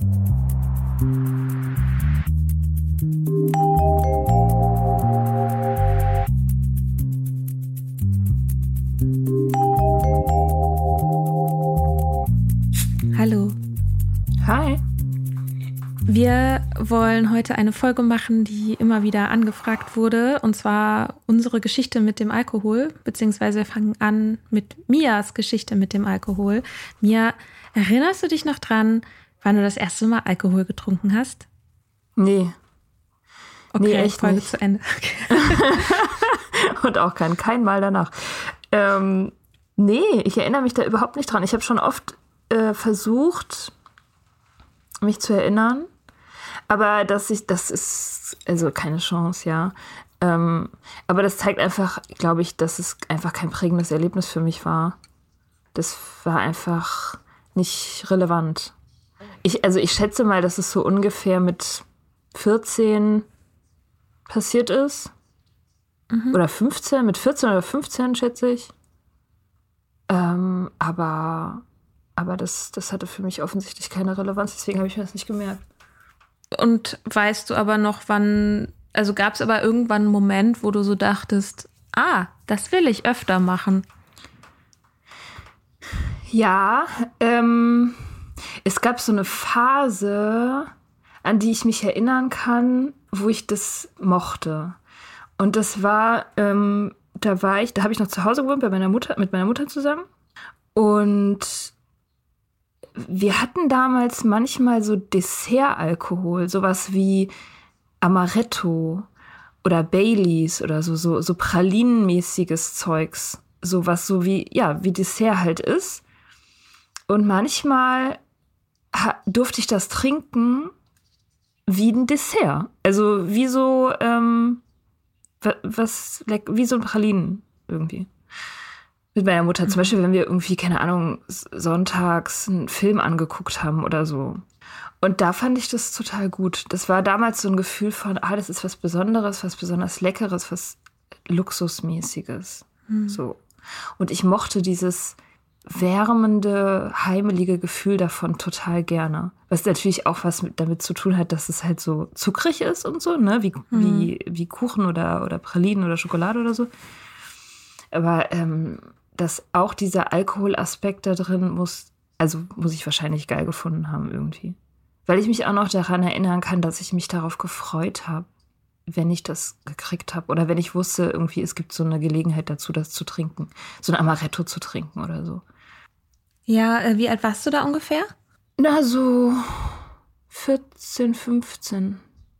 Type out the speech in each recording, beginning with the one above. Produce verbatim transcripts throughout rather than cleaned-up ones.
Hallo. Hi. Wir wollen heute eine Folge machen, die immer wieder angefragt wurde, und zwar unsere Geschichte mit dem Alkohol, beziehungsweise wir fangen an mit Mias Geschichte mit dem Alkohol. Mia, erinnerst du dich noch dran, wann du das erste Mal Alkohol getrunken hast? Nee. Okay, nee, echt Folge nicht. zu Ende. Okay. Und auch kein, kein Mal danach. Ähm, nee, ich erinnere mich da überhaupt nicht dran. Ich habe schon oft äh, versucht, mich zu erinnern. Aber dass ich, das ist, also keine Chance, ja. Ähm, aber das zeigt einfach, glaube ich, dass es einfach kein prägendes Erlebnis für mich war. Das war einfach nicht relevant. Ich, also ich schätze mal, dass es so ungefähr mit vierzehn passiert ist. Mhm. Oder fünfzehn, mit vierzehn oder fünfzehn, schätze ich. Ähm, aber aber das, das hatte für mich offensichtlich keine Relevanz, deswegen habe ich mir das nicht gemerkt. Und weißt du aber noch, wann, also gab es aber irgendwann einen Moment, wo du so dachtest, ah, das will ich öfter machen? Ja, ähm, es gab so eine Phase, an die ich mich erinnern kann, wo ich das mochte. Und das war, ähm, da war ich, da habe ich noch zu Hause gewohnt bei meiner Mutter, mit meiner Mutter zusammen. Und wir hatten damals manchmal so Dessertalkohol, sowas wie Amaretto oder Baileys oder so, so, so pralinenmäßiges Zeugs. Sowas so wie, ja, wie Dessert halt ist. Und manchmal ha- durfte ich das trinken wie ein Dessert. Also wie so, ähm, was, wie so ein Pralinen irgendwie. Mit meiner Mutter zum Beispiel, wenn wir irgendwie, keine Ahnung, sonntags einen Film angeguckt haben oder so. Und da fand ich das total gut. Das war damals so ein Gefühl von, ah, das ist was Besonderes, was besonders Leckeres, was Luxusmäßiges. Mhm. So. Und ich mochte dieses wärmende, heimelige Gefühl davon total gerne. Was natürlich auch was mit, damit zu tun hat, dass es halt so zuckrig ist und so, ne? Wie, mhm. wie, wie Kuchen oder, oder Pralinen oder Schokolade oder so. Aber ähm, dass auch dieser Alkoholaspekt da drin muss, also muss ich wahrscheinlich geil gefunden haben irgendwie. Weil ich mich auch noch daran erinnern kann, dass ich mich darauf gefreut habe, wenn ich das gekriegt habe. Oder wenn ich wusste, irgendwie, es gibt so eine Gelegenheit dazu, das zu trinken. So ein Amaretto zu trinken oder so. Ja, äh, wie alt warst du da ungefähr? Na, so vierzehn, fünfzehn.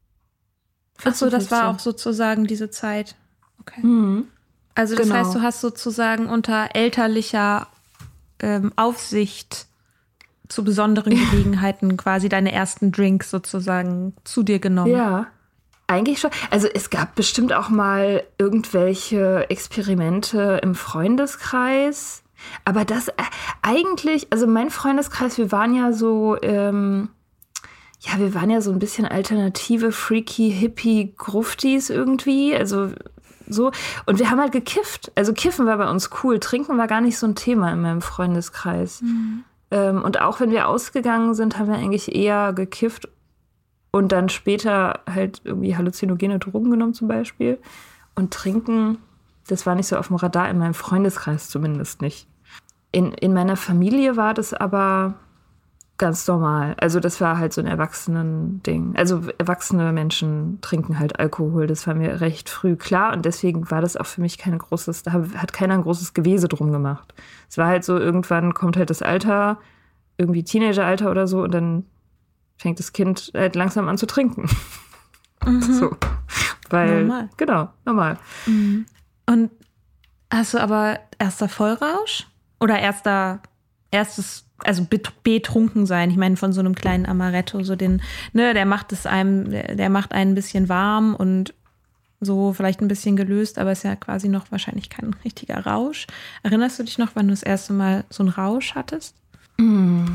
Ach so, das war auch sozusagen diese Zeit. Okay. Mhm. Also das genau. heißt, du hast sozusagen unter elterlicher ähm, Aufsicht zu besonderen Gelegenheiten quasi deine ersten Drinks sozusagen zu dir genommen. Ja, eigentlich schon. Also es gab bestimmt auch mal irgendwelche Experimente im Freundeskreis. Aber das äh, eigentlich, also mein Freundeskreis, wir waren ja so, ähm, ja, wir waren ja so ein bisschen alternative, freaky, hippie Gruftis irgendwie. Also so. Und wir haben halt gekifft. Also Kiffen war bei uns cool. Trinken war gar nicht so ein Thema in meinem Freundeskreis. Mhm. Ähm, und auch wenn wir ausgegangen sind, haben wir eigentlich eher gekifft und dann später halt irgendwie halluzinogene Drogen genommen zum Beispiel. Und trinken, das war nicht so auf dem Radar, in meinem Freundeskreis zumindest nicht. In, in meiner Familie war das aber ganz normal. Also das war halt so ein Erwachsenen-Ding. Also erwachsene Menschen trinken halt Alkohol. Das war mir recht früh klar. Und deswegen war das auch für mich kein großes, da hat keiner ein großes Gewese drum gemacht. Es war halt so, irgendwann kommt halt das Alter, irgendwie Teenageralter oder so, und dann fängt das Kind halt langsam an zu trinken. Mhm. So. Weil, normal. Genau, normal. Mhm. Und hast du aber erster Vollrausch? Oder erster, erstes, also betrunken sein? Ich meine, von so einem kleinen Amaretto, so den, ne, der macht es einem, der, der macht einen ein bisschen warm und so vielleicht ein bisschen gelöst, aber ist ja quasi noch wahrscheinlich kein richtiger Rausch. Erinnerst du dich noch, wann du das erste Mal so einen Rausch hattest? Mm.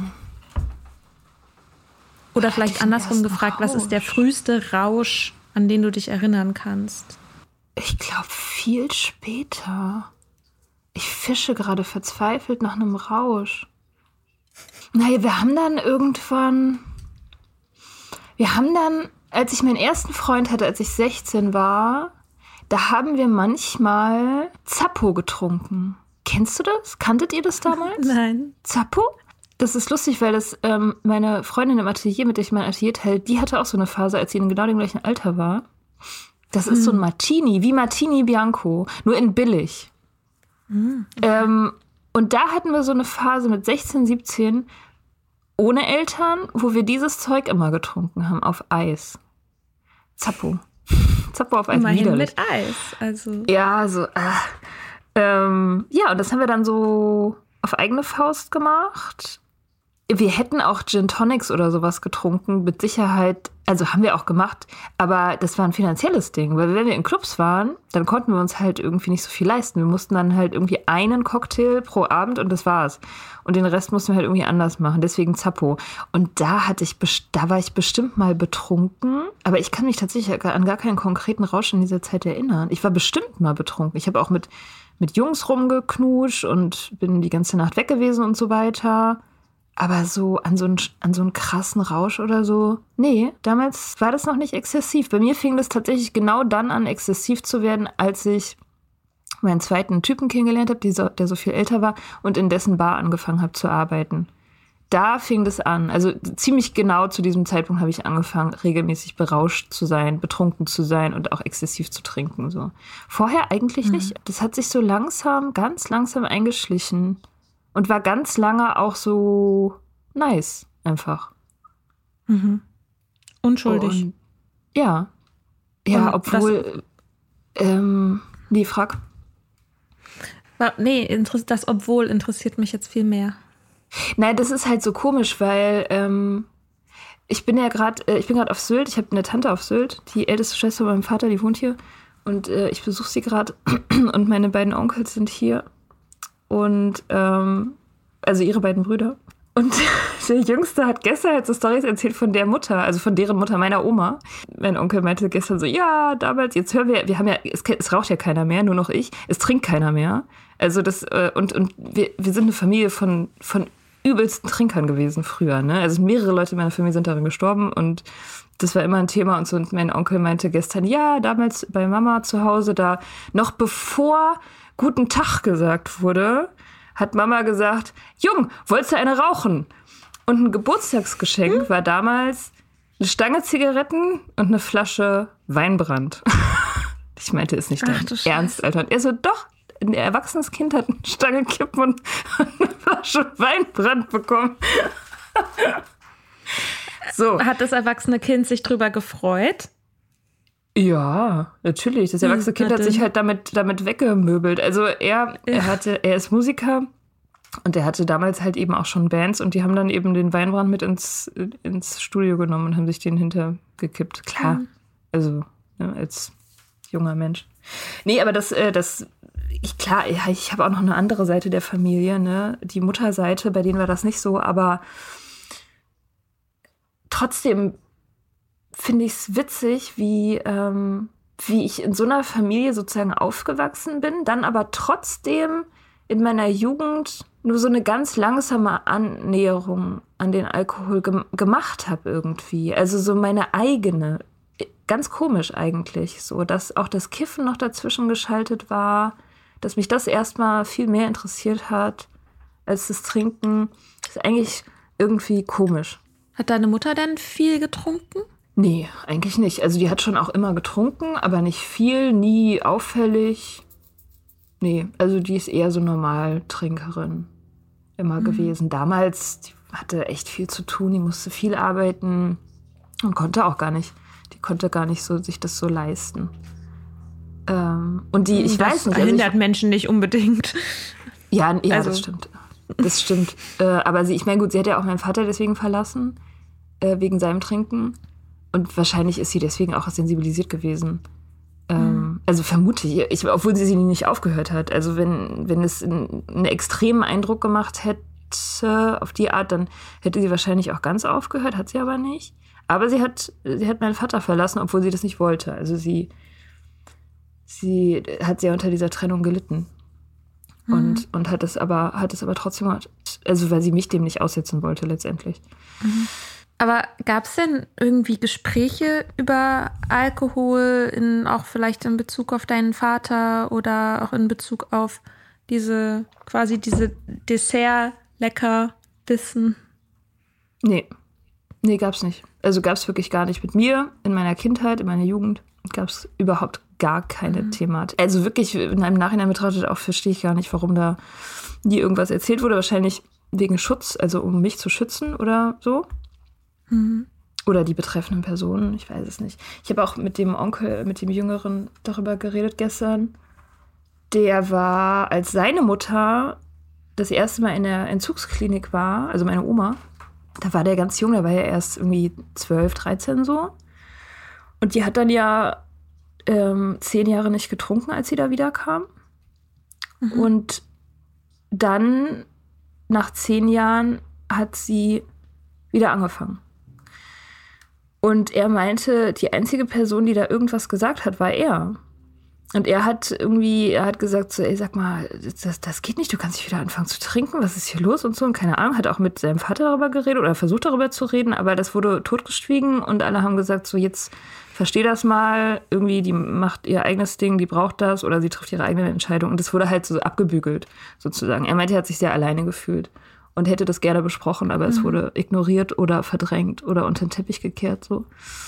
Oder vielleicht andersrum gefragt, was ist der früheste Rausch, an den du dich erinnern kannst? Ich glaube, viel später. Ich fische gerade verzweifelt nach einem Rausch. Naja, wir haben dann irgendwann, Wir haben dann, als ich meinen ersten Freund hatte, als ich sechzehn war, da haben wir manchmal Zappo getrunken. Kennst du das? Kanntet ihr das damals? Nein. Zappo? Das ist lustig, weil das ähm, meine Freundin im Atelier, mit der ich mein Atelier teile, die hatte auch so eine Phase, als sie in genau dem gleichen Alter war. Das ist hm. so ein Martini, wie Martini Bianco, nur in billig. Hm, okay. ähm, und da hatten wir so eine Phase mit sechzehn, siebzehn ohne Eltern, wo wir dieses Zeug immer getrunken haben, auf Eis. Zappo. Zappo auf Eis. Immerhin widerlich. Mit Eis. Also. Ja, so. Äh, ähm, ja, und das haben wir dann so auf eigene Faust gemacht. Wir hätten auch Gin Tonics oder sowas getrunken, mit Sicherheit. Also haben wir auch gemacht, aber das war ein finanzielles Ding. Weil wenn wir in Clubs waren, dann konnten wir uns halt irgendwie nicht so viel leisten. Wir mussten dann halt irgendwie einen Cocktail pro Abend und das war's. Und den Rest mussten wir halt irgendwie anders machen. Deswegen Zappo. Und da hatte ich, da war ich bestimmt mal betrunken. Aber ich kann mich tatsächlich an gar keinen konkreten Rausch in dieser Zeit erinnern. Ich war bestimmt mal betrunken. Ich habe auch mit, mit Jungs rumgeknutscht und bin die ganze Nacht weg gewesen und so weiter. Aber so an so einen, an so einen krassen Rausch oder so, nee, damals war das noch nicht exzessiv. Bei mir fing das tatsächlich genau dann an, exzessiv zu werden, als ich meinen zweiten Typen kennengelernt habe, so, der so viel älter war und in dessen Bar angefangen habe zu arbeiten. Da fing das an. Also ziemlich genau zu diesem Zeitpunkt habe ich angefangen, regelmäßig berauscht zu sein, betrunken zu sein und auch exzessiv zu trinken. So. Vorher eigentlich mhm. nicht. Das hat sich so langsam, ganz langsam eingeschlichen. Und war ganz lange auch so nice, einfach. Mhm. Unschuldig. Und, ja. Ja, Und obwohl, das, ähm, nee, frag. Nee, das obwohl interessiert mich jetzt viel mehr. Nein, das ist halt so komisch, weil ähm, ich bin ja gerade, äh, ich bin gerade auf Sylt, ich habe eine Tante auf Sylt, die älteste Schwester von meinem Vater, die wohnt hier. Und äh, ich besuche sie gerade und meine beiden Onkels sind hier. Und, ähm, also ihre beiden Brüder. Und der Jüngste hat gestern halt so Storys erzählt von der Mutter, also von deren Mutter, meiner Oma. Mein Onkel meinte gestern so, ja, damals, jetzt hören wir, wir haben ja, es, es raucht ja keiner mehr, nur noch ich, es trinkt keiner mehr. Also das, äh, und, und wir, wir sind eine Familie von, von übelsten Trinkern gewesen früher, ne? Also mehrere Leute in meiner Familie sind darin gestorben und das war immer ein Thema und so. Und mein Onkel meinte gestern, ja, damals bei Mama zu Hause, da noch bevor Guten Tag gesagt wurde, hat Mama gesagt, Jung, wolltest du eine rauchen? Und ein Geburtstagsgeschenk hm? war damals eine Stange Zigaretten und eine Flasche Weinbrand. Ich meinte, ist nicht dein Ernst, Alter. Und er so, doch, ein erwachsenes Kind hat eine Stange Kippen und eine Flasche Weinbrand bekommen. So. Hat das erwachsene Kind sich drüber gefreut? Ja, natürlich. Das erwachsene Kind hat sich halt damit, damit weggemöbelt. Also er, er hatte, er ist Musiker und er hatte damals halt eben auch schon Bands und die haben dann eben den Weinbrand mit ins, ins Studio genommen und haben sich den hintergekippt. Klar. Mhm. Also, ne, als junger Mensch. Nee, aber das, das, ich, klar, ich habe auch noch eine andere Seite der Familie, ne? Die Mutterseite, bei denen war das nicht so, aber trotzdem finde ich es witzig, wie, ähm, wie ich in so einer Familie sozusagen aufgewachsen bin, dann aber trotzdem in meiner Jugend nur so eine ganz langsame Annäherung an den Alkohol gem- gemacht habe irgendwie. Also so meine eigene. Ganz komisch eigentlich, so dass auch das Kiffen noch dazwischen geschaltet war, dass mich das erstmal viel mehr interessiert hat als das Trinken. Das ist eigentlich irgendwie komisch. Hat deine Mutter denn viel getrunken? Nee, eigentlich nicht. Also die hat schon auch immer getrunken, aber nicht viel, nie auffällig. Nee, also die ist eher so Normaltrinkerin immer mhm. gewesen. Damals, die hatte echt viel zu tun, die musste viel arbeiten und konnte auch gar nicht. Die konnte gar nicht so sich das so leisten. Ähm, und die, ich das weiß nicht. Das hindert also ich, Menschen nicht unbedingt. Ja, ja, also. das stimmt. Das stimmt. äh, aber sie, ich meine, gut, sie hat ja auch meinen Vater deswegen verlassen, äh, wegen seinem Trinken. Und wahrscheinlich ist sie deswegen auch sensibilisiert gewesen. Ähm, mhm. Also vermute ich, ich, obwohl sie sie nicht aufgehört hat. Also wenn, wenn es einen extremen Eindruck gemacht hätte auf die Art, dann hätte sie wahrscheinlich auch ganz aufgehört, hat sie aber nicht. Aber sie hat, sie hat meinen Vater verlassen, obwohl sie das nicht wollte. Also sie, sie hat sehr unter dieser Trennung gelitten. Mhm. Und, und hat es aber, hat es aber trotzdem, also weil sie mich dem nicht aussetzen wollte letztendlich. Mhm. Aber gab es denn irgendwie Gespräche über Alkohol, in, auch vielleicht in Bezug auf deinen Vater oder auch in Bezug auf diese, quasi diese Dessert-Leckerbissen? Nee. Nee, gab's nicht. Also gab's wirklich gar nicht. Mit mir, in meiner Kindheit, in meiner Jugend, gab's überhaupt gar keine mhm. Thematik. Also wirklich, in einem Nachhinein betrachtet, auch verstehe ich gar nicht, warum da nie irgendwas erzählt wurde. Wahrscheinlich wegen Schutz, also um mich zu schützen oder so. Mhm. Oder die betreffenden Personen, ich weiß es nicht. Ich habe auch mit dem Onkel, mit dem Jüngeren darüber geredet gestern. Der war, als seine Mutter das erste Mal in der Entzugsklinik war, also meine Oma, da war der ganz jung, da war ja erst irgendwie zwölf, dreizehn so. Und die hat dann ja ähm, zehn Jahre nicht getrunken, als sie da wiederkam. Mhm. Und dann, nach zehn Jahren, hat sie wieder angefangen. Und er meinte, die einzige Person, die da irgendwas gesagt hat, war er. Und er hat irgendwie, er hat gesagt so, ey, sag mal, das, das geht nicht, du kannst nicht wieder anfangen zu trinken, was ist hier los und so. Und keine Ahnung, hat auch mit seinem Vater darüber geredet oder versucht darüber zu reden, aber das wurde totgeschwiegen und alle haben gesagt so, jetzt versteh das mal, irgendwie, die macht ihr eigenes Ding, die braucht das oder sie trifft ihre eigene Entscheidung. Und das wurde halt so abgebügelt, sozusagen. Er meinte, er hat sich sehr alleine gefühlt und hätte das gerne besprochen, aber mhm. es wurde ignoriert oder verdrängt oder unter den Teppich gekehrt, so.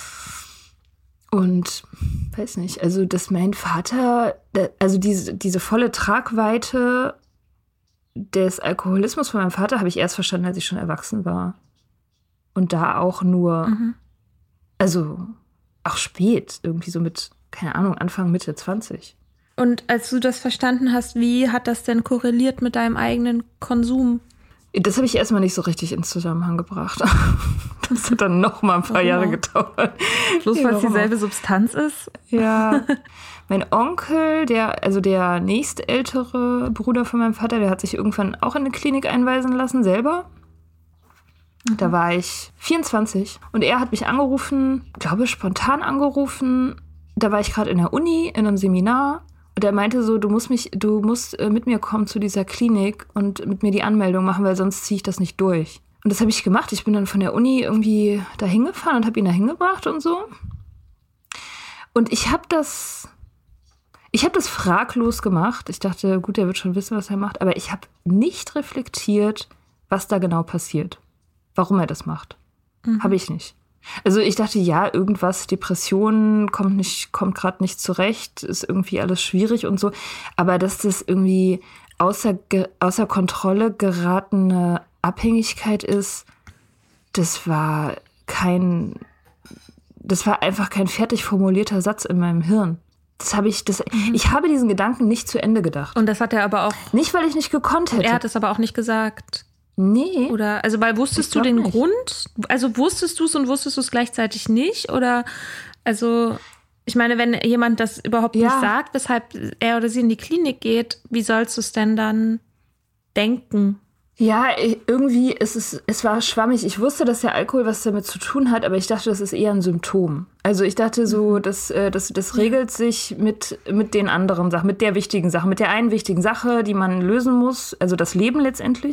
Und weiß nicht, also dass mein Vater, also diese, diese volle Tragweite des Alkoholismus von meinem Vater habe ich erst verstanden, als ich schon erwachsen war. Und da auch nur, mhm. also auch spät, irgendwie so mit, keine Ahnung, Anfang, Mitte zwanzig. Und als du das verstanden hast, wie hat das denn korreliert mit deinem eigenen Konsum? Das habe ich erstmal nicht so richtig ins Zusammenhang gebracht. Das hat dann noch mal ein paar Jahre gedauert. Bloß weil es dieselbe Substanz ist? Ja. Mein Onkel, der, also der nächstältere Bruder von meinem Vater, der hat sich irgendwann auch in eine Klinik einweisen lassen, selber. Mhm. Da war ich vierundzwanzig. Und er hat mich angerufen, glaube spontan angerufen. Da war ich gerade in der Uni, in einem Seminar. Und er meinte so, du musst mich, du musst äh, mit mir kommen zu dieser Klinik und mit mir die Anmeldung machen, weil sonst ziehe ich das nicht durch. Und das habe ich gemacht. Ich bin dann von der Uni irgendwie da hingefahren und habe ihn da hingebracht und so. Und ich habe das, ich habe das fraglos gemacht. Ich dachte, gut, er wird schon wissen, was er macht. Aber ich habe nicht reflektiert, was da genau passiert. Warum er das macht. Mhm. Habe ich nicht. Also ich dachte, ja, irgendwas, Depressionen, kommt nicht, kommt gerade nicht zurecht, ist irgendwie alles schwierig und so. Aber dass das irgendwie außer, außer Kontrolle geratene Abhängigkeit ist, das war kein, das war einfach kein fertig formulierter Satz in meinem Hirn. Das habe ich, das, mhm. ich habe diesen Gedanken nicht zu Ende gedacht. Und das hat er aber auch. Nicht, weil ich nicht gekonnt hätte. Er hat es aber auch nicht gesagt. Nee. Oder, also, weil wusstest du den nicht. Grund? Also, wusstest du es und wusstest du es gleichzeitig nicht? Oder, also, ich meine, wenn jemand das überhaupt ja. nicht sagt, weshalb er oder sie in die Klinik geht, wie sollst du es denn dann denken? Ja, irgendwie ist es, es war schwammig. Ich wusste, dass der Alkohol was damit zu tun hat, aber ich dachte, das ist eher ein Symptom. Also ich dachte so, mhm. das, das, das regelt sich mit, mit den anderen Sachen, mit der wichtigen Sache, mit der einen wichtigen Sache, die man lösen muss, also das Leben letztendlich,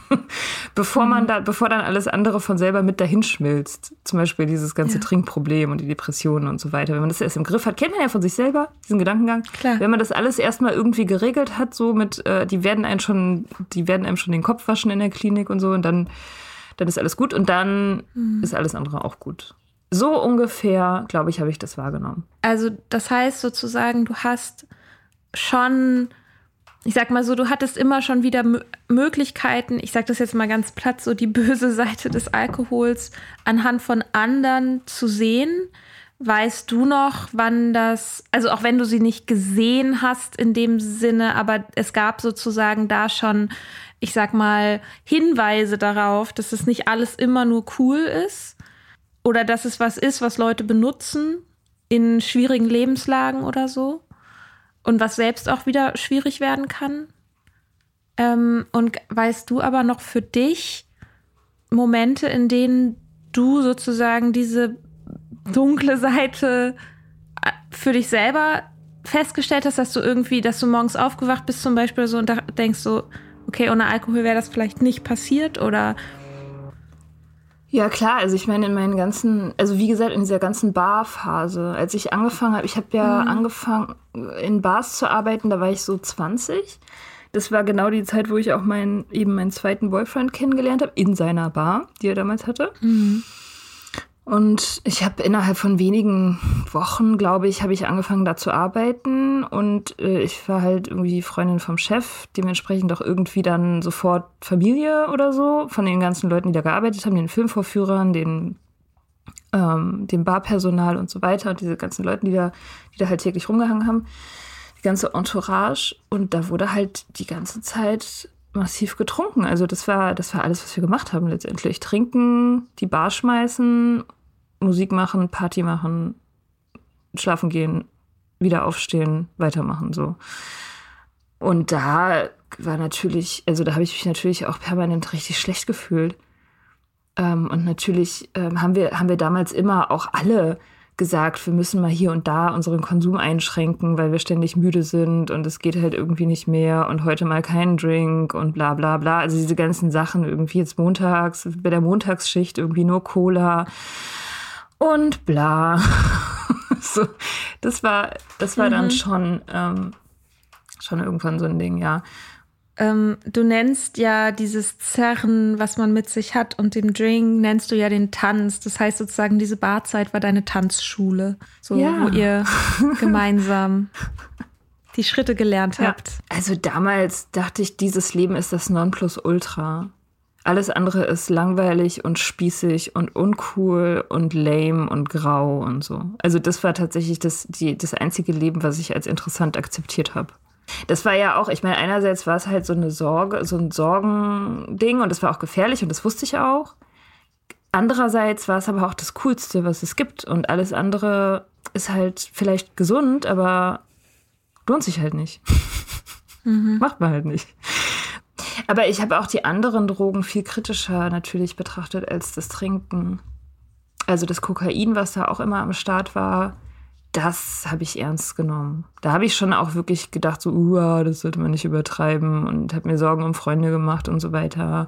bevor man da, bevor dann alles andere von selber mit dahin schmilzt. Zum Beispiel dieses ganze ja. Trinkproblem und die Depressionen und so weiter. Wenn man das erst im Griff hat, kennt man ja von sich selber, diesen Gedankengang. Klar. Wenn man das alles erstmal irgendwie geregelt hat, so mit, äh, die werden einen schon, die werden einem schon den Kopf waschen in der Klinik und so und dann, dann ist alles gut und dann mhm. ist alles andere auch gut. So ungefähr, glaube ich, habe ich das wahrgenommen. Also das heißt sozusagen, du hast schon, ich sag mal so, du hattest immer schon wieder M- Möglichkeiten, ich sag das jetzt mal ganz platt, so die böse Seite des Alkohols anhand von anderen zu sehen. Weißt du noch, wann das, also auch wenn du sie nicht gesehen hast in dem Sinne, aber es gab sozusagen da schon, ich sag mal, Hinweise darauf, dass es nicht alles immer nur cool ist oder dass es was ist, was Leute benutzen in schwierigen Lebenslagen oder so und was selbst auch wieder schwierig werden kann. Ähm, und weißt du aber noch für dich Momente, in denen du sozusagen diese dunkle Seite für dich selber festgestellt hast, dass du irgendwie, dass du morgens aufgewacht bist zum Beispiel so und da denkst so, okay, ohne Alkohol wäre das vielleicht nicht passiert oder? Ja, klar. Also ich meine, in meinen ganzen, also wie gesagt, in dieser ganzen Barphase, als ich angefangen habe, ich habe ja mhm. angefangen, in Bars zu arbeiten, da war ich so zwanzig. Das war genau die Zeit, wo ich auch meinen, eben meinen zweiten Boyfriend kennengelernt habe, in seiner Bar, die er damals hatte. Mhm. Und ich habe innerhalb von wenigen Wochen, glaube ich, habe ich angefangen, da zu arbeiten. Und äh, ich war halt irgendwie Freundin vom Chef, dementsprechend auch irgendwie dann sofort Familie oder so von den ganzen Leuten, die da gearbeitet haben, den Filmvorführern, den, ähm, dem Barpersonal und so weiter und diese ganzen Leuten, die da, die da halt täglich rumgehangen haben. Die ganze Entourage. Und da wurde halt die ganze Zeit massiv getrunken. Also das war, das war alles, was wir gemacht haben letztendlich. Trinken, die Bar schmeißen, Musik machen, Party machen, schlafen gehen, wieder aufstehen, weitermachen, so. Und da war natürlich, also da habe ich mich natürlich auch permanent richtig schlecht gefühlt. Ähm, und natürlich ähm, haben wir, haben wir damals immer auch alle gesagt, wir müssen mal hier und da unseren Konsum einschränken, weil wir ständig müde sind und es geht halt irgendwie nicht mehr und heute mal keinen Drink und bla bla bla. Also diese ganzen Sachen irgendwie jetzt montags, bei der Montagsschicht irgendwie nur Cola und bla. So, das war, das war mhm. dann schon, ähm, schon irgendwann so ein Ding, ja. Ähm, du nennst ja dieses Zerren, was man mit sich hat, und dem Drink nennst du ja den Tanz. Das heißt sozusagen, diese Barzeit war deine Tanzschule, so, ja. wo ihr gemeinsam die Schritte gelernt ja. habt. Also damals dachte ich, dieses Leben ist das Nonplusultra. Alles andere ist langweilig und spießig und uncool und lame und grau und so. Also das war tatsächlich das, die, das einzige Leben, was ich als interessant akzeptiert habe. Das war ja auch, ich meine, einerseits war es halt so eine Sorge, so ein Sorgending und das war auch gefährlich und das wusste ich auch. Andererseits war es aber auch das Coolste, was es gibt und alles andere ist halt vielleicht gesund, aber lohnt sich halt nicht. Mhm. Macht man halt nicht. Aber ich habe auch die anderen Drogen viel kritischer natürlich betrachtet als das Trinken. Also das Kokain, was da auch immer am Start war, das habe ich ernst genommen. Da habe ich schon auch wirklich gedacht, so, uh, das sollte man nicht übertreiben und habe mir Sorgen um Freunde gemacht und so weiter.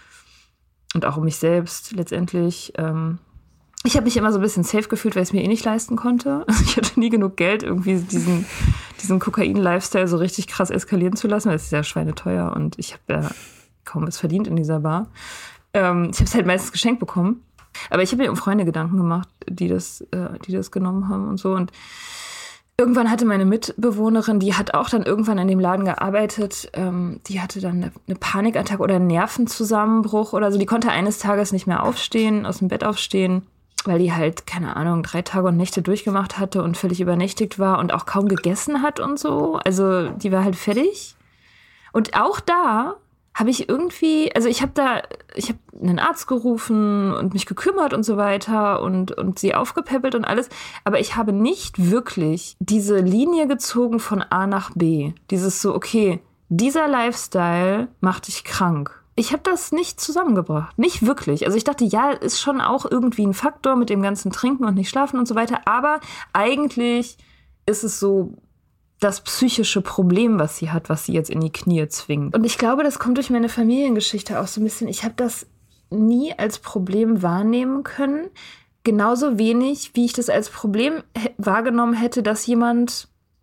Und auch um mich selbst letztendlich. Ähm ich habe mich immer so ein bisschen safe gefühlt, weil ich es mir eh nicht leisten konnte. Also ich hatte nie genug Geld, irgendwie diesen, diesen Kokain-Lifestyle so richtig krass eskalieren zu lassen, weil es ist ja schweineteuer und ich habe ja kaum was verdient in dieser Bar. Ähm ich habe es halt meistens geschenkt bekommen. Aber ich habe mir um Freunde Gedanken gemacht, die das, äh, die das genommen haben und so. Und irgendwann hatte meine Mitbewohnerin, die hat auch dann irgendwann in dem Laden gearbeitet, ähm, die hatte dann eine, eine Panikattacke oder einen Nervenzusammenbruch oder so. Die konnte eines Tages nicht mehr aufstehen, aus dem Bett aufstehen, weil die halt, keine Ahnung, drei Tage und Nächte durchgemacht hatte und völlig übernächtigt war und auch kaum gegessen hat und so. Also die war halt fertig. Und auch da habe ich irgendwie, also ich habe da, ich habe einen Arzt gerufen und mich gekümmert und so weiter und, und sie aufgepäppelt und alles. Aber ich habe nicht wirklich diese Linie gezogen von A nach B. Dieses so, okay, dieser Lifestyle macht dich krank. Ich habe das nicht zusammengebracht. Nicht wirklich. Also ich dachte, ja, ist schon auch irgendwie ein Faktor mit dem ganzen Trinken und nicht schlafen und so weiter. Aber eigentlich ist es so das psychische Problem, was sie hat, was sie jetzt in die Knie zwingt. Und ich glaube, das kommt durch meine Familiengeschichte auch so ein bisschen. Ich habe das nie als Problem wahrnehmen können. Genauso wenig, wie ich das als Problem he- wahrgenommen hätte, dass jemand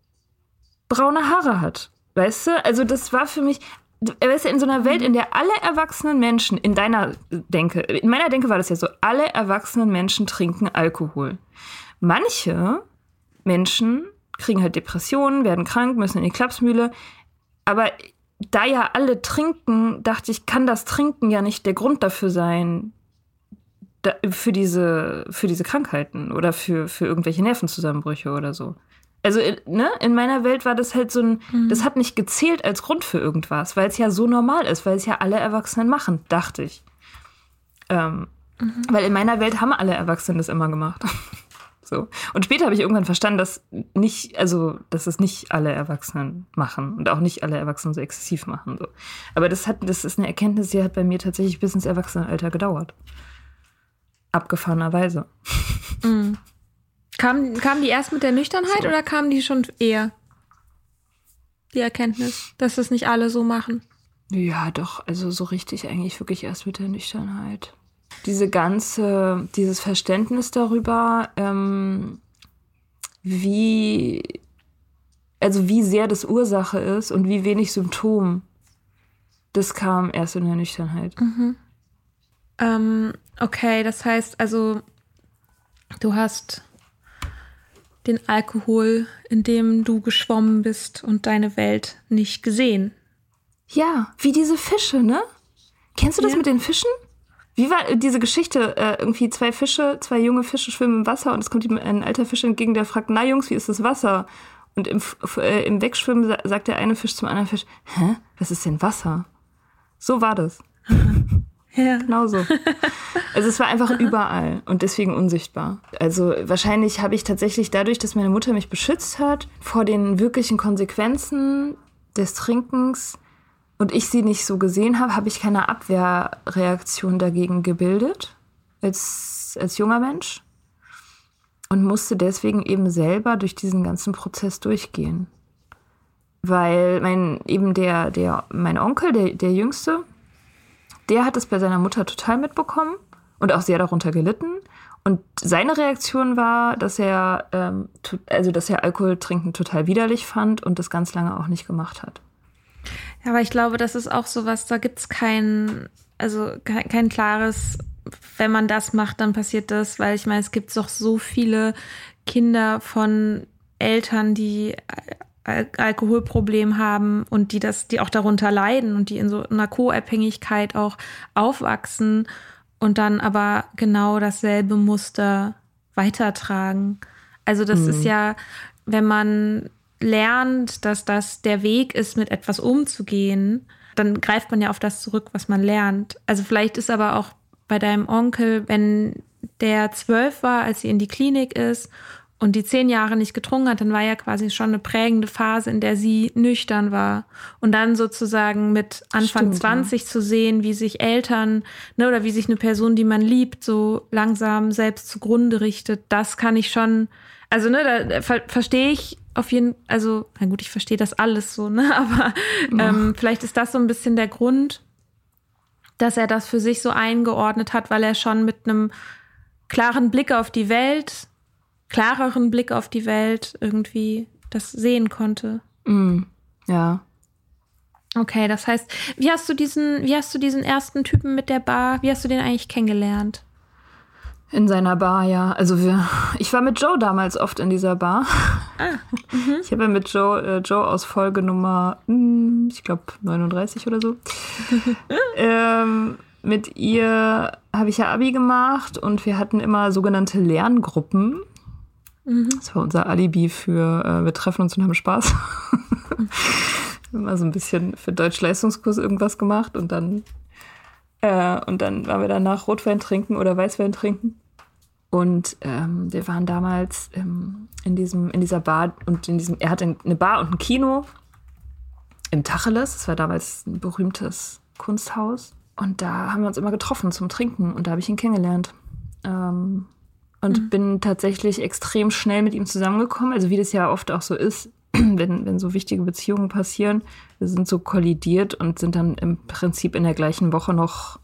braune Haare hat. Weißt du? Also das war für mich, weißt du, in so einer Welt, in der alle erwachsenen Menschen, in deiner Denke, in meiner Denke war das ja so, alle erwachsenen Menschen trinken Alkohol. Manche Menschen kriegen halt Depressionen, werden krank, müssen in die Klapsmühle. Aber da ja alle trinken, dachte ich, kann das Trinken ja nicht der Grund dafür sein, da, für, diese, für diese Krankheiten oder für, für irgendwelche Nervenzusammenbrüche oder so. Also ne, in meiner Welt war das halt so ein, mhm. das hat nicht gezählt als Grund für irgendwas, weil es ja so normal ist, weil es ja alle Erwachsenen machen, dachte ich. Ähm, mhm. Weil in meiner Welt haben alle Erwachsenen das immer gemacht. So. Und später habe ich irgendwann verstanden, dass nicht, also, dass es nicht alle Erwachsenen machen und auch nicht alle Erwachsenen so exzessiv machen. So. Aber das hat, das ist eine Erkenntnis, die hat bei mir tatsächlich bis ins Erwachsenenalter gedauert. Abgefahrenerweise. Mhm. Kam, kam die erst mit der Nüchternheit so. Oder kam die schon eher? Die Erkenntnis, dass das nicht alle so machen? Ja, doch, also so richtig eigentlich wirklich erst mit der Nüchternheit. diese ganze, dieses Verständnis darüber, ähm, wie, also wie sehr das Ursache ist und wie wenig Symptom, das kam erst in der Nüchternheit. Mhm. Ähm, okay, das heißt also, du hast den Alkohol, in dem du geschwommen bist und deine Welt nicht gesehen. Ja, wie diese Fische, ne? Kennst du das ja. mit den Fischen? Wie war diese Geschichte? Äh, irgendwie zwei Fische, zwei junge Fische schwimmen im Wasser und es kommt ihm ein alter Fisch entgegen, der fragt, na Jungs, wie ist das Wasser? Und im, äh, im Wegschwimmen sa- sagt der eine Fisch zum anderen Fisch, hä, was ist denn Wasser? So war das. Ja. Genau so. Also es war einfach überall und deswegen unsichtbar. Also wahrscheinlich habe ich tatsächlich dadurch, dass meine Mutter mich beschützt hat, vor den wirklichen Konsequenzen des Trinkens und ich sie nicht so gesehen habe, habe ich keine Abwehrreaktion dagegen gebildet als, als junger Mensch und musste deswegen eben selber durch diesen ganzen Prozess durchgehen. Weil mein, eben der, der, mein Onkel, der, der Jüngste, der hat es bei seiner Mutter total mitbekommen und auch sehr darunter gelitten. Und seine Reaktion war, dass er, ähm, also dass er Alkohol trinken total widerlich fand und das ganz lange auch nicht gemacht hat. Ja, aber ich glaube, das ist auch sowas, da gibt es kein, also kein, kein klares, wenn man das macht, dann passiert das. Weil ich meine, es gibt doch so viele Kinder von Eltern, die Al- Alkoholproblem haben und die das, die auch darunter leiden und die in so einer Co-Abhängigkeit auch aufwachsen und dann aber genau dasselbe Muster weitertragen. Also das mhm. ist ja, wenn man lernt, dass das der Weg ist, mit etwas umzugehen, dann greift man ja auf das zurück, was man lernt. Also vielleicht ist aber auch bei deinem Onkel, wenn der zwölf war, als sie in die Klinik ist und die zehn Jahre nicht getrunken hat, dann war ja quasi schon eine prägende Phase, in der sie nüchtern war. Und dann sozusagen mit Anfang Stimmt, zwanzig ja. zu sehen, wie sich Eltern, ne, oder wie sich eine Person, die man liebt, so langsam selbst zugrunde richtet, das kann ich schon, also ne, da, da ver- verstehe ich auf jeden, also, na gut, ich verstehe das alles so, ne, aber Ja. ähm, vielleicht ist das so ein bisschen der Grund, dass er das für sich so eingeordnet hat, weil er schon mit einem klaren Blick auf die Welt, klareren Blick auf die Welt irgendwie das sehen konnte. Mm, ja. Okay, das heißt, wie hast du diesen, wie hast du diesen ersten Typen mit der Bar, wie hast du den eigentlich kennengelernt? In seiner Bar, ja. Also wir, ich war mit Joe damals oft in dieser Bar. Ah, mhm. Ich habe ja mit Joe, äh, Joe aus Folge Nummer, mh, ich glaube, neununddreißig oder so. ähm, mit ihr habe ich ja Abi gemacht und wir hatten immer sogenannte Lerngruppen. Mhm. Das war unser Alibi für, äh, wir treffen uns und haben Spaß. Mhm. Immer so ein bisschen für Deutsch-Leistungskurs irgendwas gemacht und dann Äh, und dann waren wir danach Rotwein trinken oder Weißwein trinken. Und ähm, wir waren damals ähm, in, diesem, in dieser Bar und in diesem, er hatte eine Bar und ein Kino im Tacheles. Das war damals ein berühmtes Kunsthaus. Und da haben wir uns immer getroffen zum Trinken und da habe ich ihn kennengelernt. Ähm, und mhm. bin tatsächlich extrem schnell mit ihm zusammengekommen. Also wie das ja oft auch so ist, wenn, wenn so wichtige Beziehungen passieren. Wir sind so kollidiert und sind dann im Prinzip in der gleichen Woche noch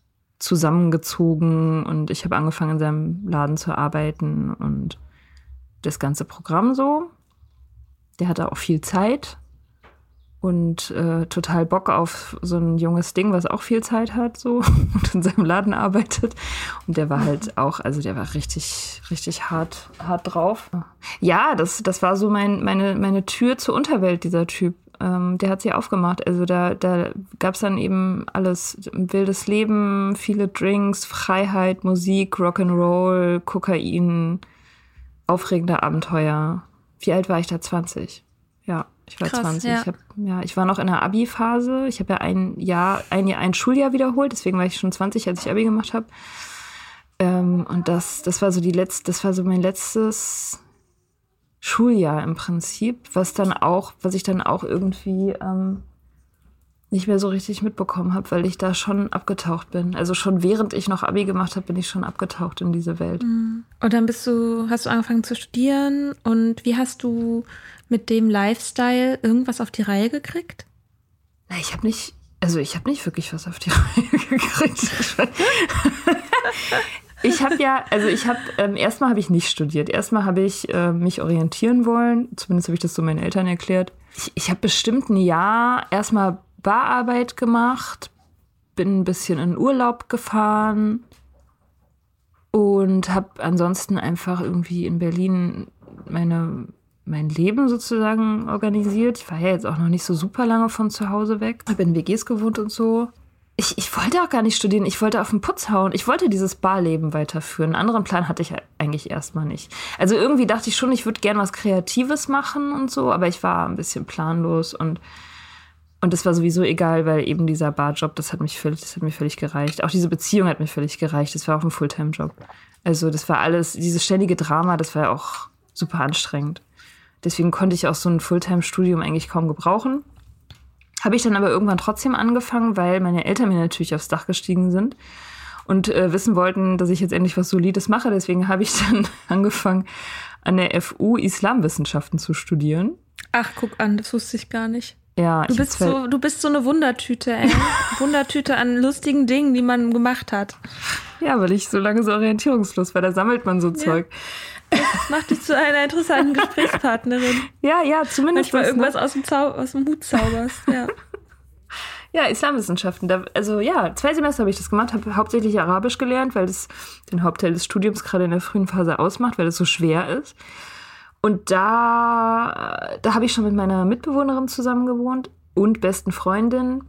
zusammengezogen und ich habe angefangen, in seinem Laden zu arbeiten und das ganze Programm so. Der hatte auch viel Zeit und äh, total Bock auf so ein junges Ding, was auch viel Zeit hat so und in seinem Laden arbeitet. Und der war halt auch, also der war richtig, richtig hart, hart drauf. Ja, das, das war so mein, meine, meine Tür zur Unterwelt, dieser Typ. Ähm, der hat sie aufgemacht. Also da, da gab es dann eben alles, ein wildes Leben, viele Drinks, Freiheit, Musik, Rock'n'Roll, Kokain, aufregende Abenteuer. Wie alt war ich da? zwanzig. Ja. Ich war Krass, zwanzig. ja. Ich, hab, ja, ich war noch in der Abi-Phase. Ich habe ja ein Jahr, ein Jahr, ein Schuljahr wiederholt. Deswegen war ich schon zwanzig, als ich Abi gemacht habe. Ähm, und das, das war so die letzte, das war so mein letztes Schuljahr im Prinzip, was dann auch, was ich dann auch irgendwie ähm, nicht mehr so richtig mitbekommen habe, weil ich da schon abgetaucht bin. Also schon während ich noch Abi gemacht habe, bin ich schon abgetaucht in diese Welt. Und dann bist du, hast du angefangen zu studieren und wie hast du mit dem Lifestyle irgendwas auf die Reihe gekriegt? Na, ich habe nicht, also ich habe nicht wirklich was auf die Reihe gekriegt. Ich habe ja, also ich habe, ähm, erstmal habe ich nicht studiert. Erstmal habe ich äh, mich orientieren wollen. Zumindest habe ich das so meinen Eltern erklärt. Ich, ich habe bestimmt ein Jahr erstmal Bararbeit gemacht, bin ein bisschen in Urlaub gefahren und habe ansonsten einfach irgendwie in Berlin meine, mein Leben sozusagen organisiert. Ich war ja jetzt auch noch nicht so super lange von zu Hause weg. Habe in W Gs gewohnt und so. Ich, ich wollte auch gar nicht studieren. Ich wollte auf den Putz hauen. Ich wollte dieses Barleben weiterführen. Einen anderen Plan hatte ich eigentlich erstmal nicht. Also irgendwie dachte ich schon, ich würde gerne was Kreatives machen und so. Aber ich war ein bisschen planlos und Und das war sowieso egal, weil eben dieser Barjob, das hat mich völlig, das hat mir völlig gereicht. Auch diese Beziehung hat mir völlig gereicht. Das war auch ein Fulltime-Job. Also das war alles, dieses ständige Drama, das war ja auch super anstrengend. Deswegen konnte ich auch so ein Fulltime-Studium eigentlich kaum gebrauchen. Habe ich dann aber irgendwann trotzdem angefangen, weil meine Eltern mir natürlich aufs Dach gestiegen sind und äh, wissen wollten, dass ich jetzt endlich was Solides mache. Deswegen habe ich dann angefangen, an der F U Islamwissenschaften zu studieren. Ach, guck an, das wusste ich gar nicht. Ja, du, bist so, du bist so eine Wundertüte, ey. Wundertüte an lustigen Dingen, die man gemacht hat. Ja, weil ich so lange so orientierungslos war. Da sammelt man so ja. Zeug. Das macht dich zu einer interessanten Gesprächspartnerin. Ja, ja, zumindest. Manchmal irgendwas aus dem, Zau- aus dem Hut zauberst, ja. Ja, Islamwissenschaften. Da, also ja, zwei Semester habe ich das gemacht, habe hauptsächlich Arabisch gelernt, weil das den Hauptteil des Studiums gerade in der frühen Phase ausmacht, weil es so schwer ist. Und da, da habe ich schon mit meiner Mitbewohnerin zusammen gewohnt und besten Freundin.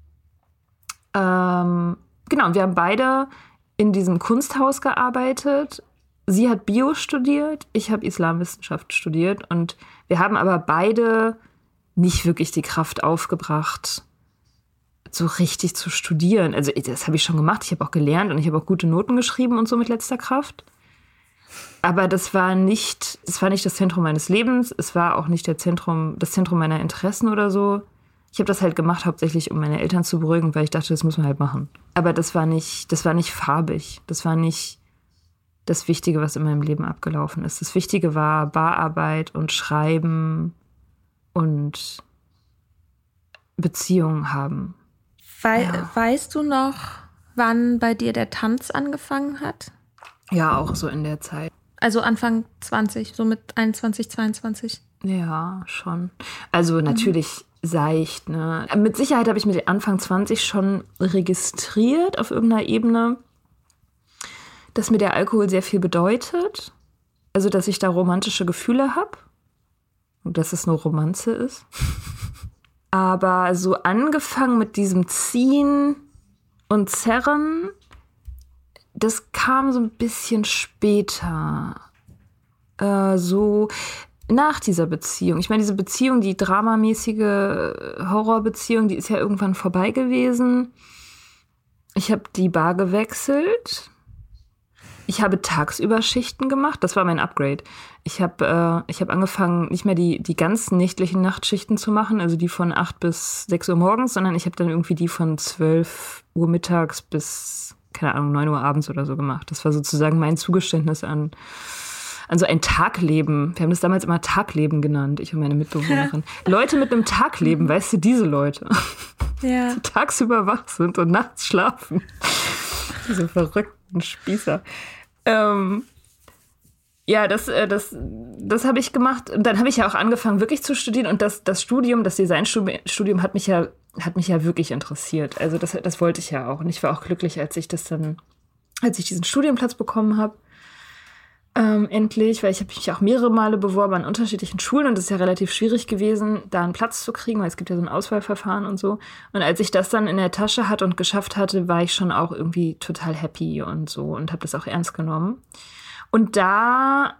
Ähm, genau, und wir haben beide in diesem Kunsthaus gearbeitet. Sie hat Bio studiert, ich habe Islamwissenschaft studiert. Und wir haben aber beide nicht wirklich die Kraft aufgebracht, so richtig zu studieren. Also das habe ich schon gemacht, ich habe auch gelernt und ich habe auch gute Noten geschrieben und so mit letzter Kraft. Aber das war nicht, das war nicht das Zentrum meines Lebens. Es war auch nicht der Zentrum, das Zentrum meiner Interessen oder so. Ich habe das halt gemacht, hauptsächlich, um meine Eltern zu beruhigen, weil ich dachte, das muss man halt machen. Aber das war nicht, das war nicht farbig. Das war nicht das Wichtige, was in meinem Leben abgelaufen ist. Das Wichtige war Bararbeit und Schreiben und Beziehungen haben. Wei- ja. Weißt du noch, wann bei dir der Tanz angefangen hat? Ja, auch so in der Zeit. Also Anfang zwanzig, so mit einundzwanzig, zweiundzwanzig. Ja, schon. Also natürlich mhm. seicht, ne? Mit Sicherheit habe ich mit Anfang zwanzig schon registriert auf irgendeiner Ebene, dass mir der Alkohol sehr viel bedeutet. Also, dass ich da romantische Gefühle habe. Und dass es nur Romanze ist. Aber so angefangen mit diesem Ziehen und Zerren, das kam so ein bisschen später. Äh, so nach dieser Beziehung. Ich meine, diese Beziehung, die dramamäßige Horrorbeziehung, die ist ja irgendwann vorbei gewesen. Ich habe die Bar gewechselt. Ich habe tagsüber Schichten gemacht. Das war mein Upgrade. Ich habe äh, ich hab angefangen, nicht mehr die, die ganzen nächtlichen Nachtschichten zu machen, also die von acht bis sechs Uhr morgens, sondern ich habe dann irgendwie die von zwölf Uhr mittags bis, keine Ahnung, neun Uhr abends oder so gemacht. Das war sozusagen mein Zugeständnis an, an so ein Tagleben. Wir haben das damals immer Tagleben genannt, ich und meine Mitbewohnerin. Leute mit einem Tagleben, weißt du, diese Leute. Ja. Die tagsüber wach sind und nachts schlafen. Diese verrückten Spießer. Ähm, ja, das, äh, das, das habe ich gemacht. Und dann habe ich ja auch angefangen, wirklich zu studieren. Und das, das Studium, das Designstudium hat mich ja, hat mich ja wirklich interessiert. Also das, das wollte ich ja auch. Und ich war auch glücklich, als ich das dann, als ich diesen Studienplatz bekommen habe. Ähm, endlich, weil ich habe mich auch mehrere Male beworben an unterschiedlichen Schulen und es ist ja relativ schwierig gewesen, da einen Platz zu kriegen, weil es gibt ja so ein Auswahlverfahren und so. Und als ich das dann in der Tasche hatte und geschafft hatte, war ich schon auch irgendwie total happy und so und habe das auch ernst genommen. Und da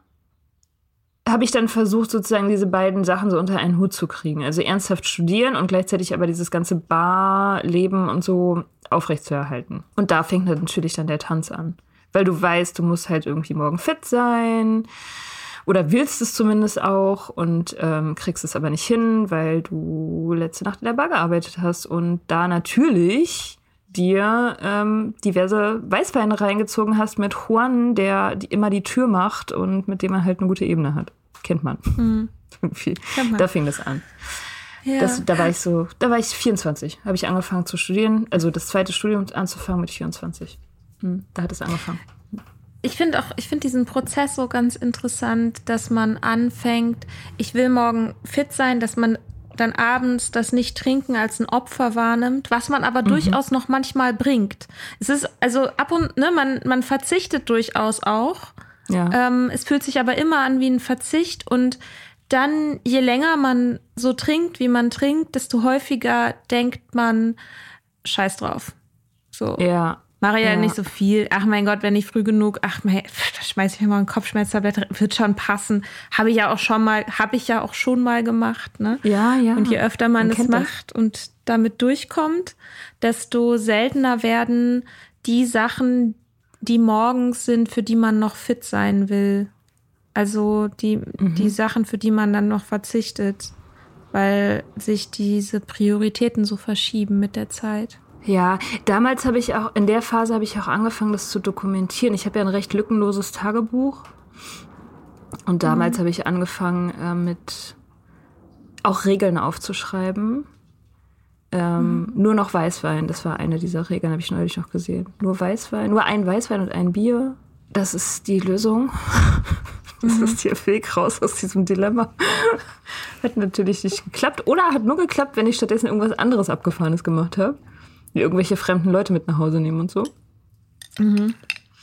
habe ich dann versucht, sozusagen diese beiden Sachen so unter einen Hut zu kriegen. Also ernsthaft studieren und gleichzeitig aber dieses ganze Barleben und so aufrechtzuerhalten. Und da fängt natürlich dann der Tanz an. Weil du weißt, du musst halt irgendwie morgen fit sein oder willst es zumindest auch und ähm, kriegst es aber nicht hin, weil du letzte Nacht in der Bar gearbeitet hast und da natürlich dir ähm, diverse Weißweine reingezogen hast mit Juan, der die immer die Tür macht und mit dem man halt eine gute Ebene hat. Kennt man. Mhm. Irgendwie. Kennt man. Da fing das an. Ja. Das, da war ich so, da war ich vierundzwanzig, habe ich angefangen zu studieren, also das zweite Studium anzufangen mit vierundzwanzig. Da hat es angefangen. Ich finde auch, ich finde diesen Prozess so ganz interessant, dass man anfängt, ich will morgen fit sein, dass man dann abends das Nicht-Trinken als ein Opfer wahrnimmt, was man aber mhm. durchaus noch manchmal bringt. Es ist also ab und, ne, man, man verzichtet durchaus auch. Ja. Ähm, es fühlt sich aber immer an wie ein Verzicht und dann, je länger man so trinkt, wie man trinkt, desto häufiger denkt man, scheiß drauf. So. Ja. Mache ja, ja nicht so viel. Ach mein Gott, wenn ich früh genug, ach mein, da schmeiße ich mir mal eine Kopfschmerztablette, wird schon passen. Habe ich ja auch schon mal, habe ich ja auch schon mal gemacht, ne? Ja, ja. Und je öfter man, man es macht das. Und damit durchkommt, desto seltener werden die Sachen, die morgens sind, für die man noch fit sein will. Also die, mhm. die Sachen, für die man dann noch verzichtet, weil sich diese Prioritäten so verschieben mit der Zeit. Ja, damals habe ich auch, in der Phase habe ich auch angefangen, das zu dokumentieren. Ich habe ja ein recht lückenloses Tagebuch. Und damals mhm. habe ich angefangen, äh, mit auch Regeln aufzuschreiben. Ähm, mhm. Nur noch Weißwein, das war eine dieser Regeln, habe ich neulich noch gesehen. Nur Weißwein, nur ein Weißwein und ein Bier. Das ist die Lösung. Das mhm. ist der Weg raus aus diesem Dilemma. Hat natürlich nicht geklappt. Oder hat nur geklappt, wenn ich stattdessen irgendwas anderes Abgefahrenes gemacht habe. Wie irgendwelche fremden Leute mit nach Hause nehmen und so. Mhm.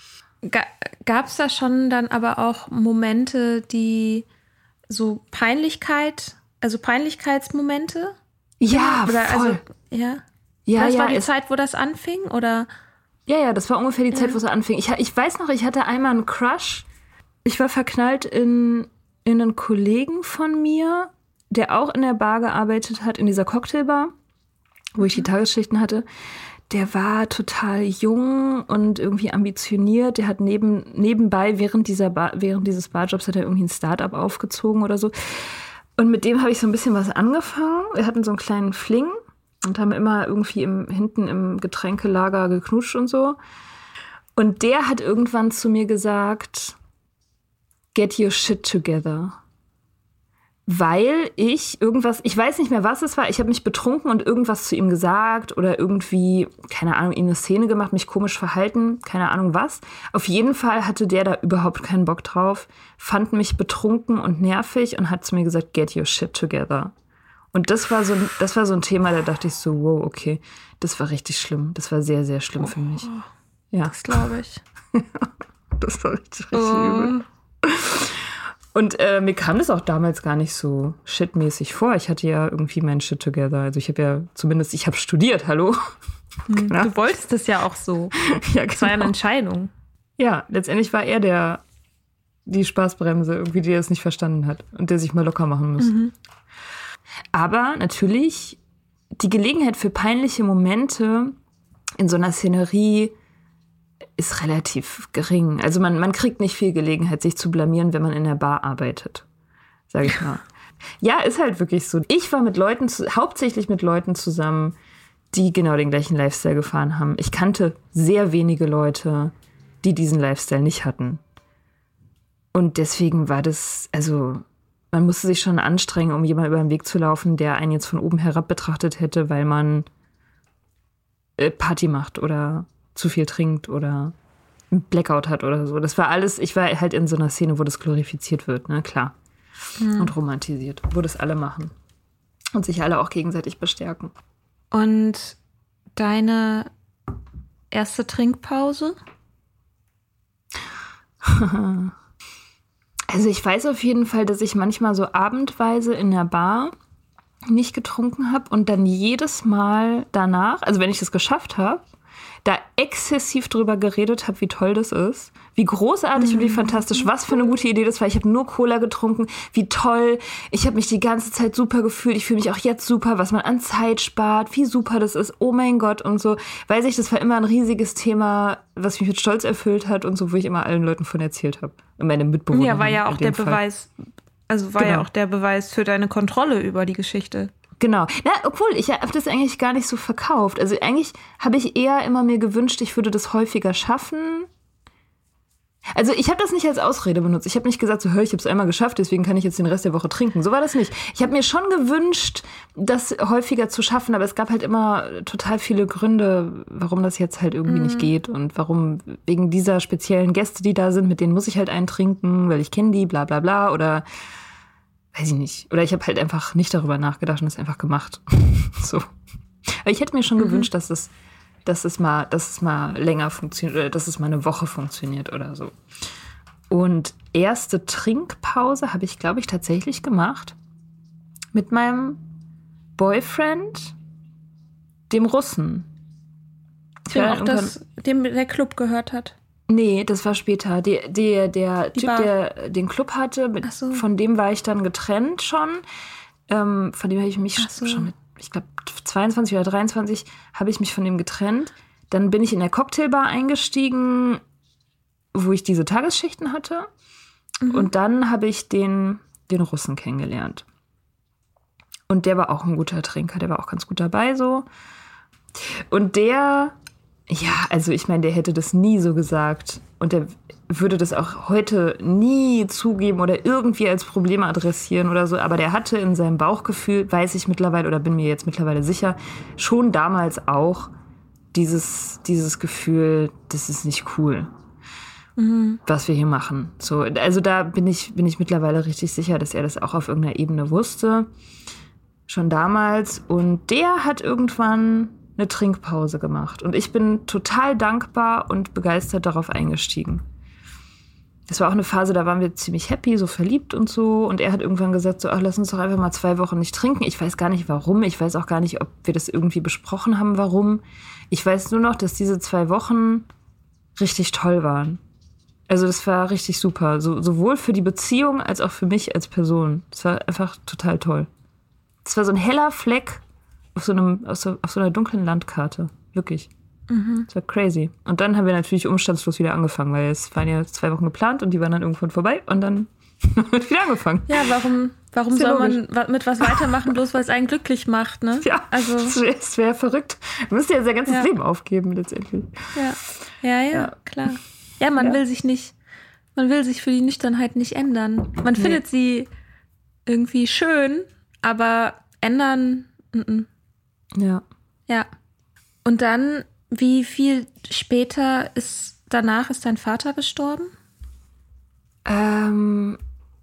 Gab es da schon dann aber auch Momente, die so Peinlichkeit, also Peinlichkeitsmomente? Ja, oder voll. Also, ja. Ja, das ja, war die Zeit, wo das anfing, oder? Ja, ja, das war ungefähr die ja. Zeit, wo es anfing. Ich, ich weiß noch, ich hatte einmal einen Crush. Ich war verknallt in, in einen Kollegen von mir, der auch in der Bar gearbeitet hat, in dieser Cocktailbar, wo ich die Tagesschichten hatte. Der war total jung und irgendwie ambitioniert. Der hat neben, nebenbei, während, dieser Bar, während dieses Barjobs, hat er irgendwie ein Start-up aufgezogen oder so. Und mit dem habe ich so ein bisschen was angefangen. Wir hatten so einen kleinen Fling und haben immer irgendwie im, hinten im Getränkelager geknutscht und so. Und der hat irgendwann zu mir gesagt, get your shit together. Weil ich irgendwas, ich weiß nicht mehr, was es war, ich habe mich betrunken und irgendwas zu ihm gesagt oder irgendwie, keine Ahnung, ihm eine Szene gemacht, mich komisch verhalten, keine Ahnung was. Auf jeden Fall hatte der da überhaupt keinen Bock drauf, fand mich betrunken und nervig und hat zu mir gesagt, get your shit together. Und das war so, das war so ein Thema, da dachte ich so, wow, okay, das war richtig schlimm. Das war sehr, sehr schlimm oh, für mich. Ja. Das glaube ich. Das war richtig, richtig oh. übel. Und äh, mir kam das auch damals gar nicht so shitmäßig vor. Ich hatte ja irgendwie mein Shit together. Also ich habe ja zumindest, ich habe studiert, hallo? Hm, du wolltest es ja auch so. Ja, genau. Das war ja eine Entscheidung. Ja, letztendlich war er der, die Spaßbremse, irgendwie, die es nicht verstanden hat und der sich mal locker machen muss. Mhm. Aber natürlich, die Gelegenheit für peinliche Momente in so einer Szenerie ist relativ gering. Also man, man kriegt nicht viel Gelegenheit, sich zu blamieren, wenn man in der Bar arbeitet, sag ich mal. Ja, ist halt wirklich so. Ich war mit Leuten, hauptsächlich mit Leuten zusammen, die genau den gleichen Lifestyle gefahren haben. Ich kannte sehr wenige Leute, die diesen Lifestyle nicht hatten. Und deswegen war das, also man musste sich schon anstrengen, um jemanden über den Weg zu laufen, der einen jetzt von oben herab betrachtet hätte, weil man Party macht oder zu viel trinkt oder einen Blackout hat oder so. Das war alles, ich war halt in so einer Szene, wo das glorifiziert wird, ne, klar. Mhm. Und romantisiert, wo das alle machen. Und sich alle auch gegenseitig bestärken. Und deine erste Trinkpause? Also ich weiß auf jeden Fall, dass ich manchmal so abendweise in der Bar nicht getrunken habe und dann jedes Mal danach, also wenn ich das geschafft habe, da exzessiv drüber geredet habe, wie toll das ist, wie großartig und wie fantastisch, was für eine gute Idee das war. Ich habe nur Cola getrunken, wie toll. Ich habe mich die ganze Zeit super gefühlt. Ich fühle mich auch jetzt super, was man an Zeit spart, wie super das ist. Oh mein Gott und so. Weiß ich, das war immer ein riesiges Thema, was mich mit Stolz erfüllt hat und so, wo ich immer allen Leuten von erzählt habe. Und meine Mitbewohner. Ja, war ja auch der Fall. Beweis, also war genau. ja auch der Beweis für deine Kontrolle über die Geschichte. Genau. Na, obwohl, ich habe das eigentlich gar nicht so verkauft. Also eigentlich habe ich eher immer mir gewünscht, ich würde das häufiger schaffen. Also ich habe das nicht als Ausrede benutzt. Ich habe nicht gesagt, so, hör, ich habe es einmal geschafft, deswegen kann ich jetzt den Rest der Woche trinken. So war das nicht. Ich habe mir schon gewünscht, das häufiger zu schaffen, aber es gab halt immer total viele Gründe, warum das jetzt halt irgendwie mhm. nicht geht und warum wegen dieser speziellen Gäste, die da sind, mit denen muss ich halt einen trinken, weil ich kenne die, bla bla bla oder weiß ich nicht. Oder ich habe halt einfach nicht darüber nachgedacht und es einfach gemacht. So. Aber ich hätte mir schon mhm. gewünscht, dass es dass es mal, dass es mal länger funktioniert oder dass es mal eine Woche funktioniert oder so. Und erste Trinkpause habe ich, glaube ich, tatsächlich gemacht mit meinem Boyfriend, dem Russen. Dem auch das, dem der Club gehört hat. Nee, das war später. Der, der, der Typ, Bar. der den Club hatte, mit, so. von dem war ich dann getrennt schon. Ähm, von dem habe ich mich so. schon mit ich glaube, zweiundzwanzig oder dreiundzwanzig habe ich mich von ihm getrennt. Dann bin ich in der Cocktailbar eingestiegen, wo ich diese Tagesschichten hatte. Mhm. Und dann habe ich den, den Russen kennengelernt. Und der war auch ein guter Trinker, der war auch ganz gut dabei so. Und der, ja, also ich meine, der hätte das nie so gesagt. Und der würde das auch heute nie zugeben oder irgendwie als Problem adressieren oder so. Aber der hatte in seinem Bauchgefühl, weiß ich mittlerweile oder bin mir jetzt mittlerweile sicher, schon damals auch dieses, dieses Gefühl, das ist nicht cool, mhm. was wir hier machen. So, also da bin ich, bin ich mittlerweile richtig sicher, dass er das auch auf irgendeiner Ebene wusste. Schon damals. Und der hat irgendwann eine Trinkpause gemacht. Und ich bin total dankbar und begeistert darauf eingestiegen. Das war auch eine Phase, da waren wir ziemlich happy, so verliebt und so. Und er hat irgendwann gesagt, so, ach, lass uns doch einfach mal zwei Wochen nicht trinken. Ich weiß gar nicht, warum. Ich weiß auch gar nicht, ob wir das irgendwie besprochen haben, warum. Ich weiß nur noch, dass diese zwei Wochen richtig toll waren. Also das war richtig super. So, sowohl für die Beziehung als auch für mich als Person. Das war einfach total toll. Das war so ein heller Fleck auf so, einem, auf so, auf so einer dunklen Landkarte. Wirklich. Mhm. Das war crazy. Und dann haben wir natürlich umstandslos wieder angefangen, weil es waren ja zwei Wochen geplant und die waren dann irgendwann vorbei und dann wird wieder angefangen. Ja, warum, warum soll logisch. man mit was weitermachen, bloß weil es einen glücklich macht, ne? Ja, also es wäre wär verrückt. Man müsste ja sein ganzes ja. Leben aufgeben letztendlich. Ja, ja, ja, ja. klar. Ja, man ja. will sich nicht, man will sich für die Nüchternheit nicht ändern. Man nee. findet sie irgendwie schön, aber ändern, n-n. Ja. Ja. Und dann, wie viel später ist danach ist dein Vater gestorben? Ähm,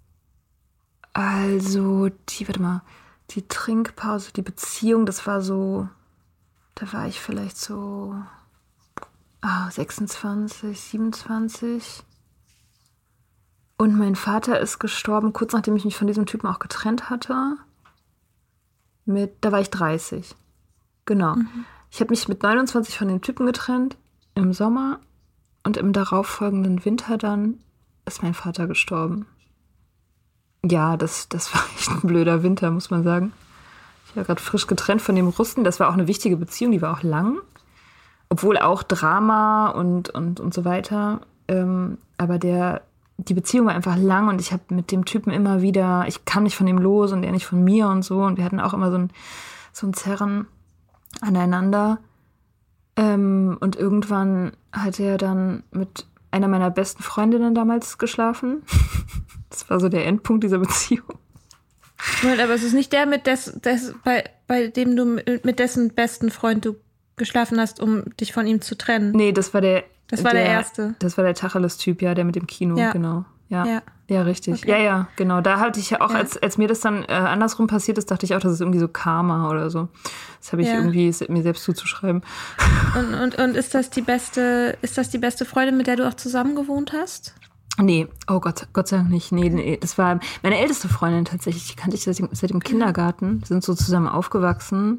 also, die, warte mal, die Trinkpause, die Beziehung, das war so, da war ich vielleicht so ah, sechsundzwanzig, siebenundzwanzig. Und mein Vater ist gestorben, kurz nachdem ich mich von diesem Typen auch getrennt hatte. Mit, da war ich dreißig. Genau. Mhm. Ich habe mich mit neunundzwanzig von dem Typen getrennt im Sommer und im darauffolgenden Winter dann ist mein Vater gestorben. Ja, das, das war echt ein blöder Winter, muss man sagen. Ich war gerade frisch getrennt von dem Russen. Das war auch eine wichtige Beziehung, die war auch lang. Obwohl auch Drama und, und, und so weiter. Ähm, aber der, die Beziehung war einfach lang und ich habe mit dem Typen immer wieder, ich kam nicht von ihm los und er nicht von mir und so. Und wir hatten auch immer so ein, so ein Zerren aneinander. Ähm, und irgendwann hat er dann mit einer meiner besten Freundinnen damals geschlafen. Das war so der Endpunkt dieser Beziehung. Moment, aber es ist nicht der, mit des, des, bei, bei dem du mit dessen besten Freund du geschlafen hast, um dich von ihm zu trennen. Nee, das war der. Das war der, der erste. Das war der Tacheles-Typ, ja, der mit dem Kino, ja. genau. Ja, ja. ja richtig. Okay. Ja, ja, genau. Da hatte ich ja auch, ja. als, als mir das dann äh, andersrum passiert ist, dachte ich auch, das ist irgendwie so Karma oder so. Das habe ich ja. irgendwie mir selbst zuzuschreiben. Und, und, und ist das die beste, ist das die beste Freundin, mit der du auch zusammen gewohnt hast? Nee, oh Gott, Gott sei Dank nicht. Nee, nee, das war meine älteste Freundin tatsächlich. Die kannte ich seit dem, seit dem Kindergarten. Wir sind so zusammen aufgewachsen.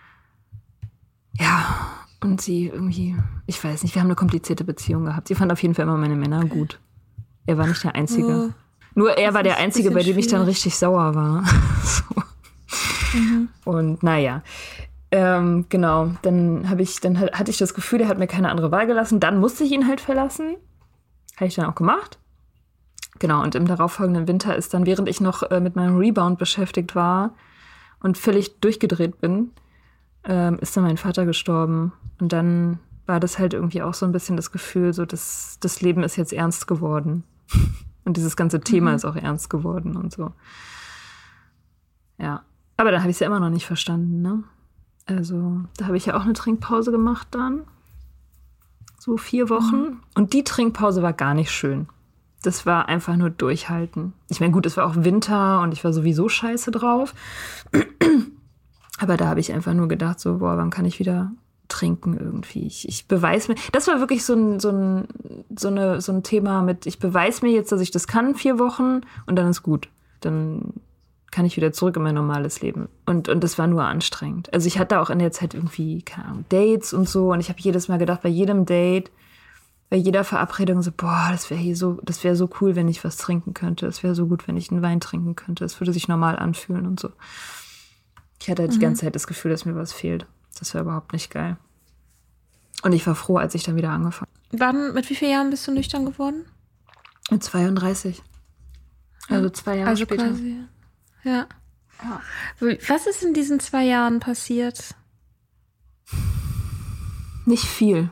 Ja, und sie irgendwie, ich weiß nicht, wir haben eine komplizierte Beziehung gehabt. Sie fand auf jeden Fall immer meine Männer gut. Er war nicht der Einzige. Oh, Nur er war der Einzige, bei dem schwierig. Ich dann richtig sauer war. So. Mhm. Und naja, ähm, genau, dann habe ich, dann hatte ich das Gefühl, er hat mir keine andere Wahl gelassen. Dann musste ich ihn halt verlassen. Habe ich dann auch gemacht. Genau, und im darauffolgenden Winter ist dann, während ich noch äh, mit meinem Rebound beschäftigt war und völlig durchgedreht bin, ähm, ist dann mein Vater gestorben. Und dann war das halt irgendwie auch so ein bisschen das Gefühl, so dass das Leben ist jetzt ernst geworden. Und dieses ganze Thema mhm. ist auch ernst geworden und so. Ja, aber dann habe ich es ja immer noch nicht verstanden, ne? Also da habe ich ja auch eine Trinkpause gemacht dann. So vier Wochen. Mhm. Und die Trinkpause war gar nicht schön. Das war einfach nur durchhalten. Ich meine, gut, es war auch Winter und ich war sowieso scheiße drauf. Aber da habe ich einfach nur gedacht, so, boah, wann kann ich wieder trinken irgendwie? Ich, ich beweise mir, das war wirklich so ein, so, ein, so, eine, so ein Thema mit, ich beweise mir jetzt, dass ich das kann, vier Wochen und dann ist gut. Dann kann ich wieder zurück in mein normales Leben. Und, und das war nur anstrengend. Also ich hatte auch in der Zeit irgendwie, keine Ahnung, Dates und so und ich habe jedes Mal gedacht, bei jedem Date, bei jeder Verabredung so, boah, das wäre hier so, das wäre so cool, wenn ich was trinken könnte. Es wäre so gut, wenn ich einen Wein trinken könnte. Es würde sich normal anfühlen und so. Ich hatte halt mhm. die ganze Zeit das Gefühl, dass mir was fehlt. Das war überhaupt nicht geil. Und ich war froh, als ich dann wieder angefangen habe. Wann, mit wie vielen Jahren bist du nüchtern geworden? Mit zweiunddreißig. Also zwei Jahre also später. Quasi, ja. ja. Was ist in diesen zwei Jahren passiert? Nicht viel.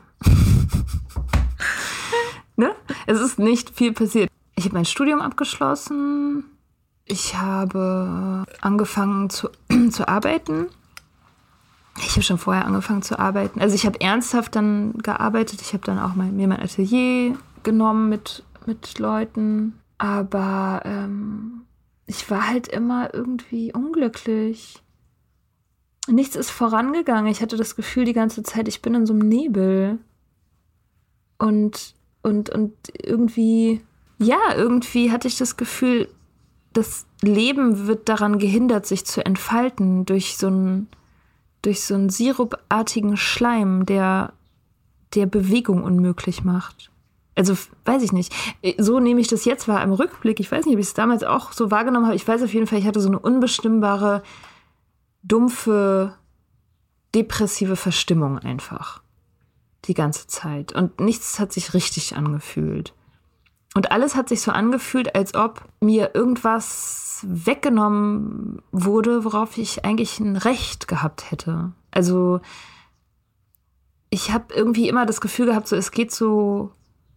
Ne? Es ist nicht viel passiert. Ich habe mein Studium abgeschlossen. Ich habe angefangen zu, zu arbeiten. Ich habe schon vorher angefangen zu arbeiten. Also ich habe ernsthaft dann gearbeitet. Ich habe dann auch mein, mir mein Atelier genommen mit, mit Leuten. Aber ähm, ich war halt immer irgendwie unglücklich. Nichts ist vorangegangen. Ich hatte das Gefühl die ganze Zeit, ich bin in so einem Nebel. Und, und, und irgendwie, ja, irgendwie hatte ich das Gefühl, das Leben wird daran gehindert, sich zu entfalten durch so einen, durch so einen sirupartigen Schleim, der, der Bewegung unmöglich macht. Also, weiß ich nicht. So nehme ich das jetzt wahr im Rückblick. Ich weiß nicht, ob ich es damals auch so wahrgenommen habe. Ich weiß auf jeden Fall, ich hatte so eine unbestimmbare, dumpfe, depressive Verstimmung einfach. Die ganze Zeit. Und nichts hat sich richtig angefühlt. Und alles hat sich so angefühlt, als ob mir irgendwas weggenommen wurde, worauf ich eigentlich ein Recht gehabt hätte. Also ich habe irgendwie immer das Gefühl gehabt, so es geht so,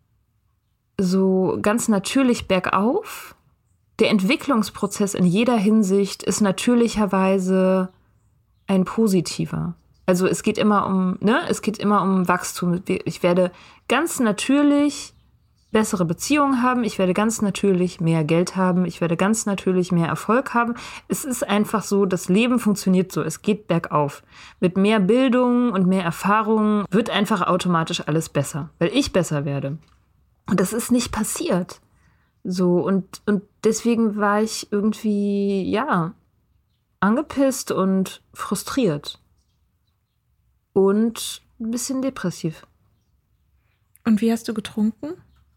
so ganz natürlich bergauf. Der Entwicklungsprozess in jeder Hinsicht ist natürlicherweise ein positiver. Also es geht immer um, ne, es geht immer um Wachstum. Ich werde ganz natürlich bessere Beziehungen haben. Ich werde ganz natürlich mehr Geld haben. Ich werde ganz natürlich mehr Erfolg haben. Es ist einfach so, das Leben funktioniert so. Es geht bergauf. Mit mehr Bildung und mehr Erfahrung wird einfach automatisch alles besser, weil ich besser werde. Und das ist nicht passiert. So, und, und deswegen war ich irgendwie, ja, angepisst und frustriert. Und ein bisschen depressiv. Und wie hast du getrunken?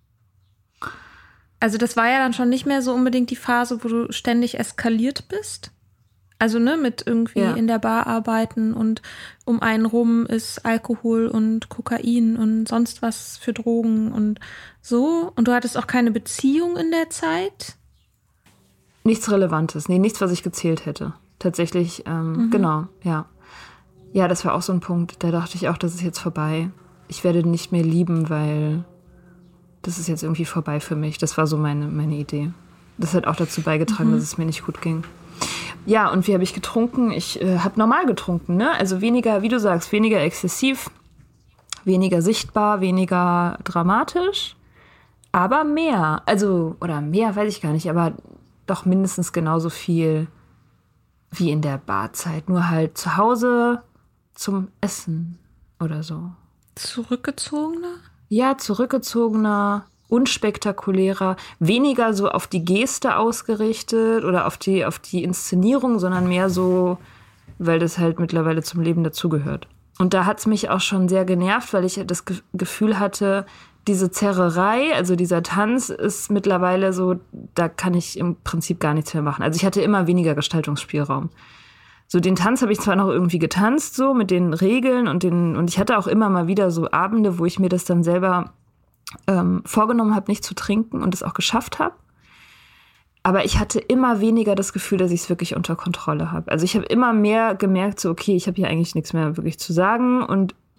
Also das war ja dann schon nicht mehr so unbedingt die Phase, wo du ständig eskaliert bist. Also ne, mit irgendwie ja. in der Bar arbeiten und um einen rum ist Alkohol und Kokain und sonst was für Drogen und so. Und du hattest auch keine Beziehung in der Zeit? Nichts Relevantes, nee, nichts, was ich gezählt hätte. Tatsächlich, ähm, mhm. genau, ja. Ja, das war auch so ein Punkt, da dachte ich auch, das ist jetzt vorbei. Ich werde nicht mehr lieben, weil das ist jetzt irgendwie vorbei für mich. Das war so meine, meine Idee. Das hat auch dazu beigetragen, mhm. dass es mir nicht gut ging. Ja, und wie habe ich getrunken? Ich äh, habe normal getrunken, ne? Also weniger, wie du sagst, weniger exzessiv, weniger sichtbar, weniger dramatisch, aber mehr. Also, oder mehr weiß ich gar nicht, aber doch mindestens genauso viel wie in der Barzeit. Nur halt zu Hause zum Essen oder so. Zurückgezogener? Ja, zurückgezogener, unspektakulärer, weniger so auf die Geste ausgerichtet oder auf die, auf die Inszenierung, sondern mehr so, weil das halt mittlerweile zum Leben dazugehört. Und da hat es mich auch schon sehr genervt, weil ich das Ge- Gefühl hatte, diese Zerrerei, also dieser Tanz ist mittlerweile so, da kann ich im Prinzip gar nichts mehr machen. Also ich hatte immer weniger Gestaltungsspielraum. So den Tanz habe ich zwar noch irgendwie getanzt, so mit den Regeln und den, und ich hatte auch immer mal wieder so Abende, wo ich mir das dann selber ähm, vorgenommen habe, nicht zu trinken und es auch geschafft habe. Aber ich hatte immer weniger das Gefühl, dass ich es wirklich unter Kontrolle habe. Also ich habe immer mehr gemerkt, so okay, ich habe hier eigentlich nichts mehr wirklich zu sagen und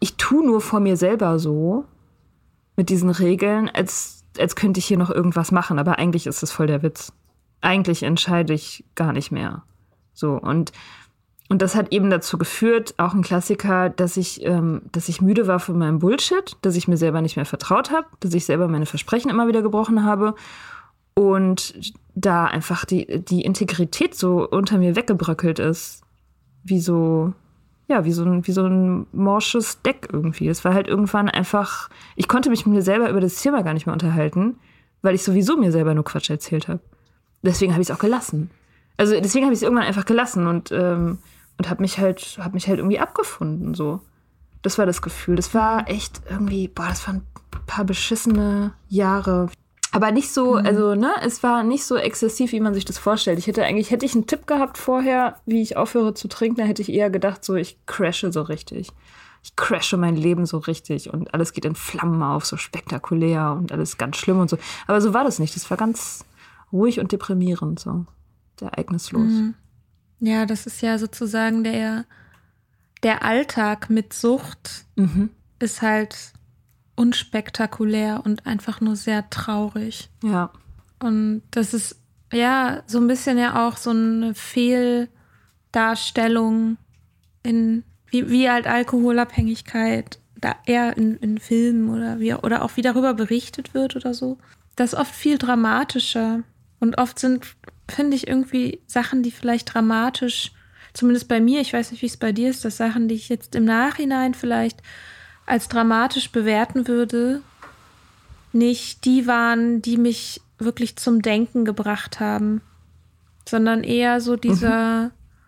ich tue nur vor mir selber so mit diesen Regeln, als, als könnte ich hier noch irgendwas machen. Aber eigentlich ist das voll der Witz. Eigentlich entscheide ich gar nicht mehr. So, und, und das hat eben dazu geführt, auch ein Klassiker, dass ich, ähm, dass ich müde war von meinem Bullshit, dass ich mir selber nicht mehr vertraut habe, dass ich selber meine Versprechen immer wieder gebrochen habe und da einfach die, die Integrität so unter mir weggebröckelt ist, wie so, ja, wie so ein, wie so ein morsches Deck irgendwie. Es war halt irgendwann einfach, ich konnte mich mit mir selber über das Thema gar nicht mehr unterhalten, weil ich sowieso mir selber nur Quatsch erzählt habe. Deswegen habe ich es auch gelassen. Also deswegen habe ich es irgendwann einfach gelassen und, ähm, und habe mich halt, habe mich halt irgendwie abgefunden, so. Das war das Gefühl. Das war echt irgendwie, boah, das waren ein paar beschissene Jahre. Aber nicht so, mhm. also, ne, es war nicht so exzessiv, wie man sich das vorstellt. Ich hätte eigentlich, hätte ich einen Tipp gehabt vorher, wie ich aufhöre zu trinken, dann hätte ich eher gedacht, so, ich crashe so richtig. Ich crashe mein Leben so richtig und alles geht in Flammen auf, so spektakulär und alles ganz schlimm und so. Aber so war das nicht. Das war ganz ruhig und deprimierend, so. Ereignislos. Mhm. Ja, das ist ja sozusagen der, der Alltag mit Sucht Mhm. ist halt unspektakulär und einfach nur sehr traurig. Ja. Und das ist ja so ein bisschen ja auch so eine Fehldarstellung in, wie, wie halt Alkoholabhängigkeit, da eher in, in Filmen oder wie, oder auch wie darüber berichtet wird oder so. Das ist oft viel dramatischer. Und oft sind, finde ich, irgendwie Sachen, die vielleicht dramatisch, zumindest bei mir, ich weiß nicht, wie es bei dir ist, dass Sachen, die ich jetzt im Nachhinein vielleicht als dramatisch bewerten würde, nicht die waren, die mich wirklich zum Denken gebracht haben, sondern eher so dieser, mhm.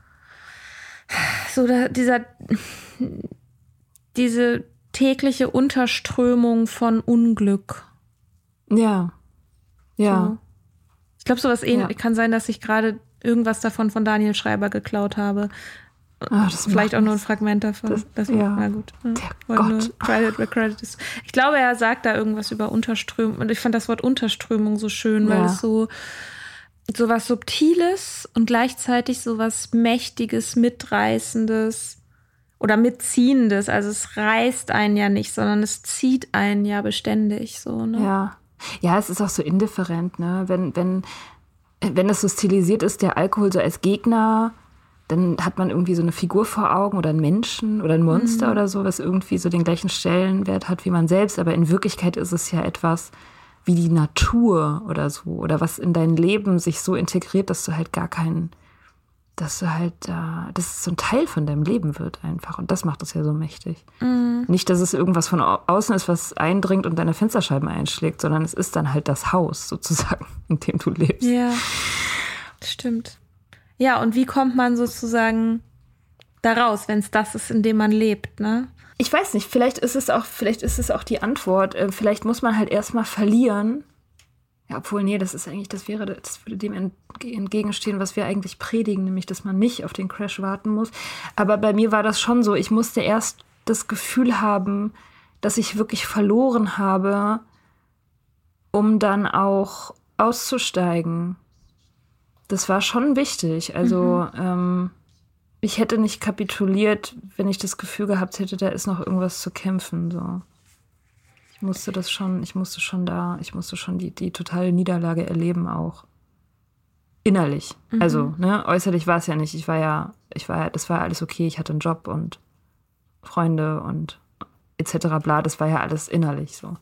so da, dieser, diese tägliche Unterströmung von Unglück. Ja, ja. So. Ich glaube, sowas ähnlich Ja. kann sein, dass ich gerade irgendwas davon von Daniel Schreiber geklaut habe. Ah, das Vielleicht auch nur ein Fragment davon. Das, das ja. Na gut. Der Wollte Gott. nur Credit where credit is. Ich glaube, er sagt da irgendwas über Unterströmung. Und ich fand das Wort Unterströmung so schön, weil Ja. es so, so was Subtiles und gleichzeitig so was Mächtiges, Mitreißendes oder Mitziehendes. Also es reißt einen ja nicht, sondern es zieht einen ja beständig so, ne? Ja. Ja, es ist auch so indifferent, ne? Wenn, wenn, wenn das so stilisiert ist, der Alkohol so als Gegner, dann hat man irgendwie so eine Figur vor Augen oder einen Menschen oder ein Monster mhm. oder so, was irgendwie so den gleichen Stellenwert hat wie man selbst. Aber in Wirklichkeit ist es ja etwas wie die Natur oder so. Oder was in dein Leben sich so integriert, dass du halt gar keinen, dass du halt, äh, dass es so ein Teil von deinem Leben wird einfach. Und das macht es ja so mächtig. Mhm. Nicht, dass es irgendwas von außen ist, was eindringt und deine Fensterscheiben einschlägt, sondern es ist dann halt das Haus sozusagen, in dem du lebst. Ja, stimmt. Ja, und wie kommt man sozusagen da raus, wenn es das ist, in dem man lebt, ne? Ich weiß nicht, vielleicht ist es auch, vielleicht ist es auch die Antwort. Vielleicht muss man halt erstmal verlieren. Ja, obwohl, nee, das ist eigentlich, das wäre, das würde dem entgegenstehen, was wir eigentlich predigen, nämlich, dass man nicht auf den Crash warten muss. Aber bei mir war das schon so. Ich musste erst das Gefühl haben, dass ich wirklich verloren habe, um dann auch auszusteigen. Das war schon wichtig. Also, mhm. ähm, ich hätte nicht kapituliert, wenn ich das Gefühl gehabt hätte, da ist noch irgendwas zu kämpfen, so. Ich musste das schon, ich musste schon da, ich musste schon die, die totale Niederlage erleben auch. Innerlich. Mhm. Also, ne, äußerlich war es ja nicht. Ich war ja, ich war ja, das war alles okay, ich hatte einen Job und Freunde und et cetera bla, das war ja alles innerlich so.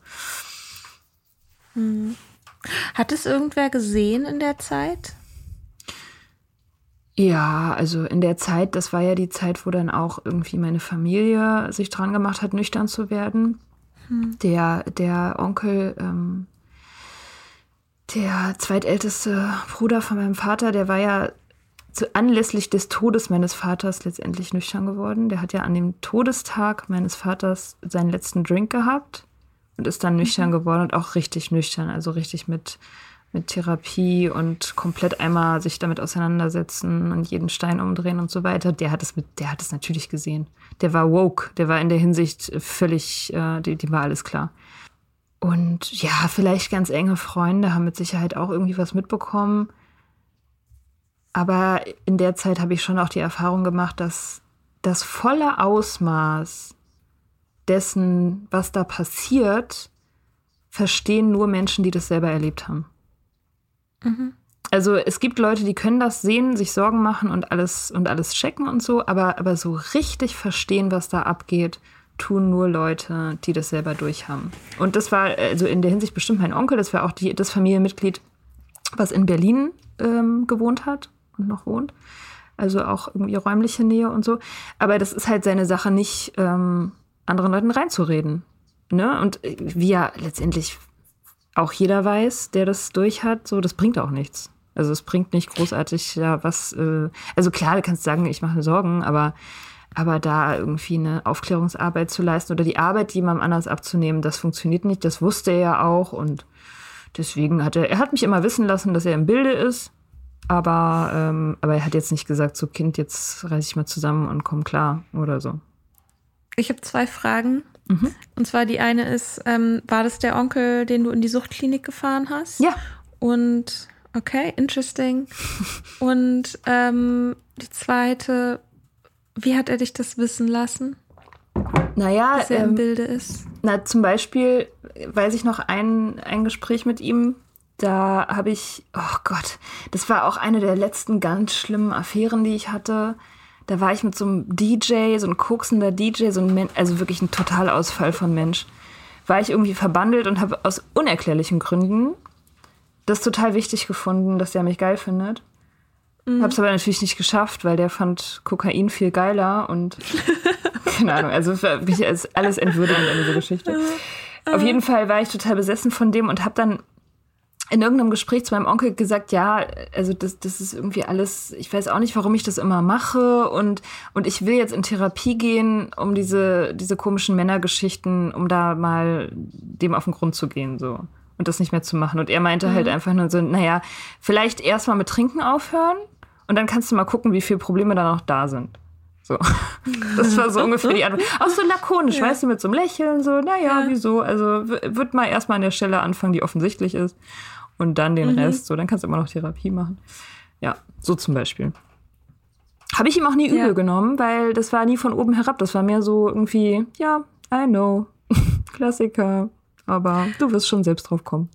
Mhm. Hat es irgendwer gesehen in der Zeit? Ja, also in der Zeit, das war ja die Zeit, wo dann auch irgendwie meine Familie sich dran gemacht hat, nüchtern zu werden. Hm. Der, der Onkel, ähm, der zweitälteste Bruder von meinem Vater, der war ja zu, anlässlich des Todes meines Vaters letztendlich nüchtern geworden. Der hat ja an dem Todestag meines Vaters seinen letzten Drink gehabt und ist dann nüchtern mhm. geworden und auch richtig nüchtern, also richtig mit mit Therapie und komplett einmal sich damit auseinandersetzen und jeden Stein umdrehen und so weiter. Der hat es mit, der hat es natürlich gesehen. Der war woke, der war in der Hinsicht völlig, äh, die, die war alles klar. Und ja, vielleicht ganz enge Freunde haben mit Sicherheit auch irgendwie was mitbekommen. Aber in der Zeit habe ich schon auch die Erfahrung gemacht, dass das volle Ausmaß dessen, was da passiert, verstehen nur Menschen, die das selber erlebt haben. Mhm. Also es gibt Leute, die können das sehen, sich Sorgen machen und alles und alles checken und so, aber, aber so richtig verstehen, was da abgeht, tun nur Leute, die das selber durchhaben. Und das war also in der Hinsicht bestimmt mein Onkel, das war auch die, das Familienmitglied, was in Berlin ähm, gewohnt hat und noch wohnt. Also auch irgendwie räumliche Nähe und so. Aber das ist halt seine Sache, nicht ähm, anderen Leuten reinzureden. Ne? Und wie ja letztendlich auch jeder weiß, der das durch hat, so, das bringt auch nichts. Also es bringt nicht großartig ja was. Äh, also klar, du kannst sagen, ich mache mir Sorgen, aber, aber da irgendwie eine Aufklärungsarbeit zu leisten oder die Arbeit jemandem anders abzunehmen, das funktioniert nicht. Das wusste er ja auch und deswegen hat er, er hat mich immer wissen lassen, dass er im Bilde ist. Aber, ähm, aber er hat jetzt nicht gesagt, so Kind, jetzt reiß ich mal zusammen und komm klar oder so. Ich habe zwei Fragen. Mhm. Und zwar die eine ist, ähm, war das der Onkel, den du in die Suchtklinik gefahren hast? Ja. Und, okay, interesting. Und ähm, die zweite, wie hat er dich das wissen lassen, Naja, dass er ähm, im Bilde ist? Na, zum Beispiel weiß ich noch ein, ein Gespräch mit ihm, da habe ich, oh Gott, das war auch eine der letzten ganz schlimmen Affären, die ich hatte. Da war ich mit so einem D J, so ein koksender D J, so ein Men- also wirklich ein Totalausfall von Mensch. War ich irgendwie verbandelt und habe aus unerklärlichen Gründen das total wichtig gefunden, dass der mich geil findet. Mhm. Hab's aber natürlich nicht geschafft, weil der fand Kokain viel geiler und keine Ahnung, also wirklich alles entwürdigend an dieser Geschichte. Auf jeden Fall war ich total besessen von dem und habe dann in irgendeinem Gespräch zu meinem Onkel gesagt, ja, also das, das ist irgendwie alles, ich weiß auch nicht, warum ich das immer mache und, und ich will jetzt in Therapie gehen, um diese, diese komischen Männergeschichten, um da mal dem auf den Grund zu gehen, so. Und das nicht mehr zu machen. Und er meinte mhm. halt einfach nur so, naja, vielleicht erstmal mit Trinken aufhören und dann kannst du mal gucken, wie viele Probleme da noch da sind. So. Das war so ungefähr die Antwort. Auch so lakonisch, ja. Weißt du, mit so einem Lächeln, so, naja, ja. Wieso? Also wird mal erstmal an der Stelle anfangen, die offensichtlich ist. Und dann den mhm. Rest, so, dann kannst du immer noch Therapie machen. Ja, so zum Beispiel. Habe ich ihm auch nie übel ja. genommen, weil das war nie von oben herab. Das war mehr so irgendwie, ja, I know, Klassiker. Aber du wirst schon selbst drauf kommen.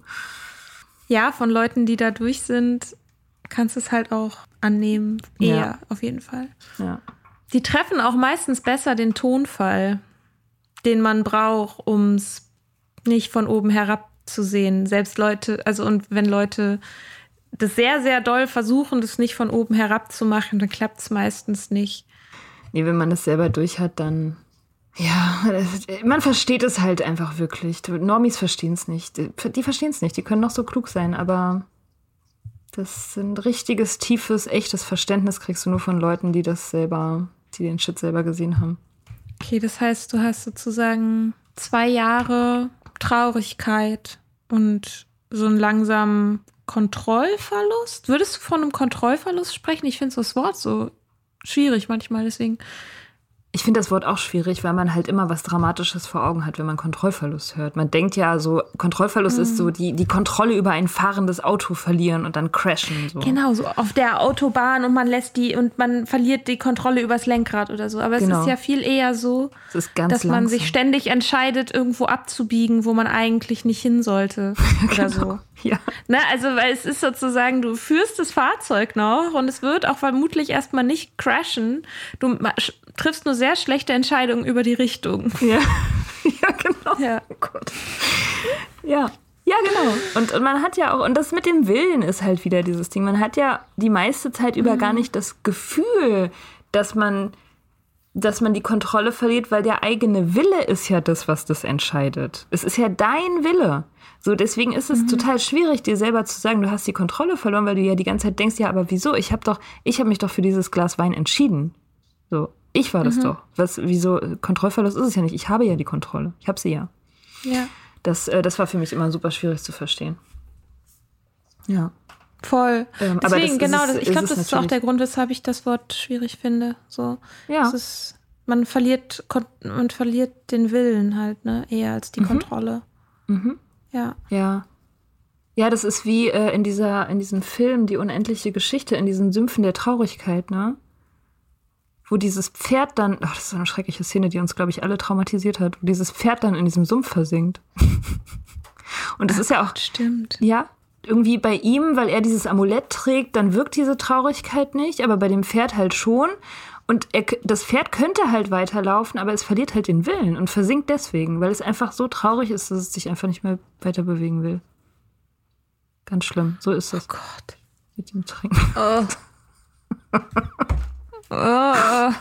Ja, von Leuten, die da durch sind, kannst du es halt auch annehmen. Eher, ja. Auf jeden Fall. Ja. Die treffen auch meistens besser den Tonfall, den man braucht, um es nicht von oben herab zu sehen. Selbst Leute, also und wenn Leute das sehr, sehr doll versuchen, das nicht von oben herab zu machen, dann klappt es meistens nicht. Nee, wenn man das selber durch hat, dann ja, man versteht es halt einfach wirklich. Normis verstehen es nicht. Die verstehen es nicht, die können noch so klug sein, aber das ist ein richtiges, tiefes, echtes Verständnis kriegst du nur von Leuten, die das selber, die den Shit selber gesehen haben. Okay, das heißt, du hast sozusagen zwei Jahre Traurigkeit und so einen langsamen Kontrollverlust. Würdest du von einem Kontrollverlust sprechen? Ich finde so das Wort so schwierig manchmal, deswegen. Ich finde das Wort auch schwierig, weil man halt immer was Dramatisches vor Augen hat, wenn man Kontrollverlust hört. Man denkt ja so, Kontrollverlust mhm. ist so die, die Kontrolle über ein fahrendes Auto verlieren und dann crashen. So. Genau, so auf der Autobahn und man lässt die und man verliert die Kontrolle übers Lenkrad oder so. Aber es genau. ist ja viel eher so, das ist ganz dass man langsam. sich ständig entscheidet, irgendwo abzubiegen, wo man eigentlich nicht hin sollte. Oder genau. so. Ja. Ne, also, weil es ist sozusagen, du führst das Fahrzeug noch und es wird auch vermutlich erstmal nicht crashen. Du triffst nur sehr schlechte Entscheidungen über die Richtung. Ja, ja genau. Ja. Oh Gott. Ja. Ja, genau. Und, und man hat ja auch, und das mit dem Willen ist halt wieder dieses Ding, man hat ja die meiste Zeit über mhm. gar nicht das Gefühl, dass man, dass man die Kontrolle verliert, weil der eigene Wille ist ja das, was das entscheidet. Es ist ja dein Wille. So, deswegen ist es mhm. total schwierig, dir selber zu sagen, du hast die Kontrolle verloren, weil du ja die ganze Zeit denkst, ja, aber wieso? Ich habe doch, ich habe mich doch für dieses Glas Wein entschieden. So, ich war das mhm. doch. Was, wieso? Kontrollverlust ist es ja nicht. Ich habe ja die Kontrolle. Ich habe sie ja. Ja. Das, äh, das war für mich immer super schwierig zu verstehen. Ja. Voll. Ähm, Deswegen, aber das genau, ist es, das, ich glaube, das ist auch natürlich. der Grund, weshalb ich das Wort schwierig finde. So, ja. Es ist, man verliert, man verliert den Willen halt, ne, eher als die mhm. Kontrolle. Mhm. Ja. Ja. Ja, das ist wie äh, in dieser, in diesem Film Die unendliche Geschichte, in diesen Sümpfen der Traurigkeit, ne? wo dieses Pferd dann, ach, das ist so eine schreckliche Szene, die uns, glaube ich, alle traumatisiert hat, wo dieses Pferd dann in diesem Sumpf versinkt. Und das ach, ist ja auch, stimmt. Ja, irgendwie bei ihm, weil er dieses Amulett trägt, dann wirkt diese Traurigkeit nicht, aber bei dem Pferd halt schon. Und er, das Pferd könnte halt weiterlaufen, aber es verliert halt den Willen und versinkt deswegen, weil es einfach so traurig ist, dass es sich einfach nicht mehr weiter bewegen will. Ganz schlimm, so ist das. Oh Gott. Mit dem Trinken. Oh. Oh.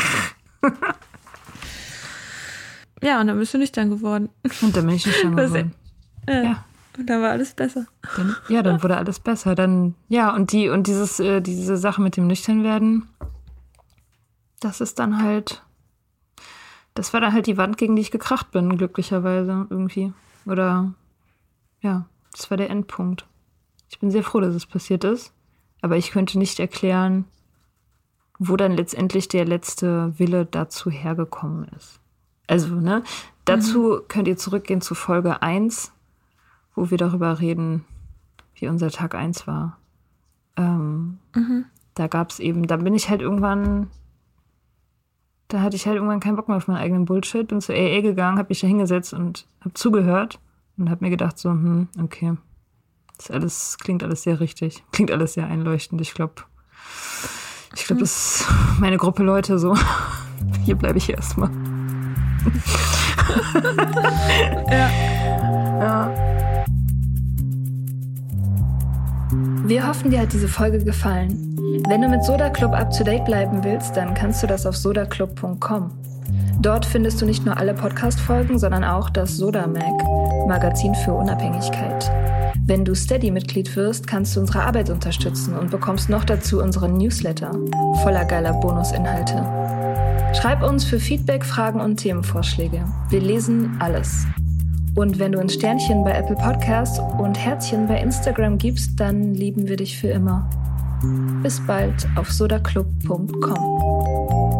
Ja, und dann bist du nüchtern geworden. Und dann bin ich nüchtern geworden. Ja. ja. Und dann war alles besser. Dann, ja, dann wurde alles besser. Dann, ja, und die, und dieses, äh, diese Sache mit dem Nüchternwerden, das ist dann halt, das war dann halt die Wand, gegen die ich gekracht bin, glücklicherweise irgendwie. Oder, ja, das war der Endpunkt. Ich bin sehr froh, dass es passiert ist. Aber ich könnte nicht erklären, wo dann letztendlich der letzte Wille dazu hergekommen ist. Also, ne, dazu mhm. könnt ihr zurückgehen zu Folge eins, wo wir darüber reden, wie unser Tag eins war. Ähm, mhm. Da gab es eben, da bin ich halt irgendwann, da hatte ich halt irgendwann keinen Bock mehr auf meinen eigenen Bullshit, bin zur A A gegangen, hab mich da hingesetzt und hab zugehört und hab mir gedacht so, hm, okay, das alles, klingt alles sehr richtig, klingt alles sehr einleuchtend, ich glaube, Ich glaube, das ist meine Gruppe Leute so. Hier bleibe ich erstmal. Ja. Ja. Wir hoffen, dir hat diese Folge gefallen. Wenn du mit Soda Club up to date bleiben willst, dann kannst du das auf soda club punkt com. Dort findest du nicht nur alle Podcast-Folgen, sondern auch das Soda Mag, Magazin für Unabhängigkeit. Wenn du Steady-Mitglied wirst, kannst du unsere Arbeit unterstützen und bekommst noch dazu unseren Newsletter voller geiler Bonusinhalte. Schreib uns für Feedback, Fragen und Themenvorschläge. Wir lesen alles. Und wenn du uns Sternchen bei Apple Podcasts und Herzchen bei Instagram gibst, dann lieben wir dich für immer. Bis bald auf soda club punkt com.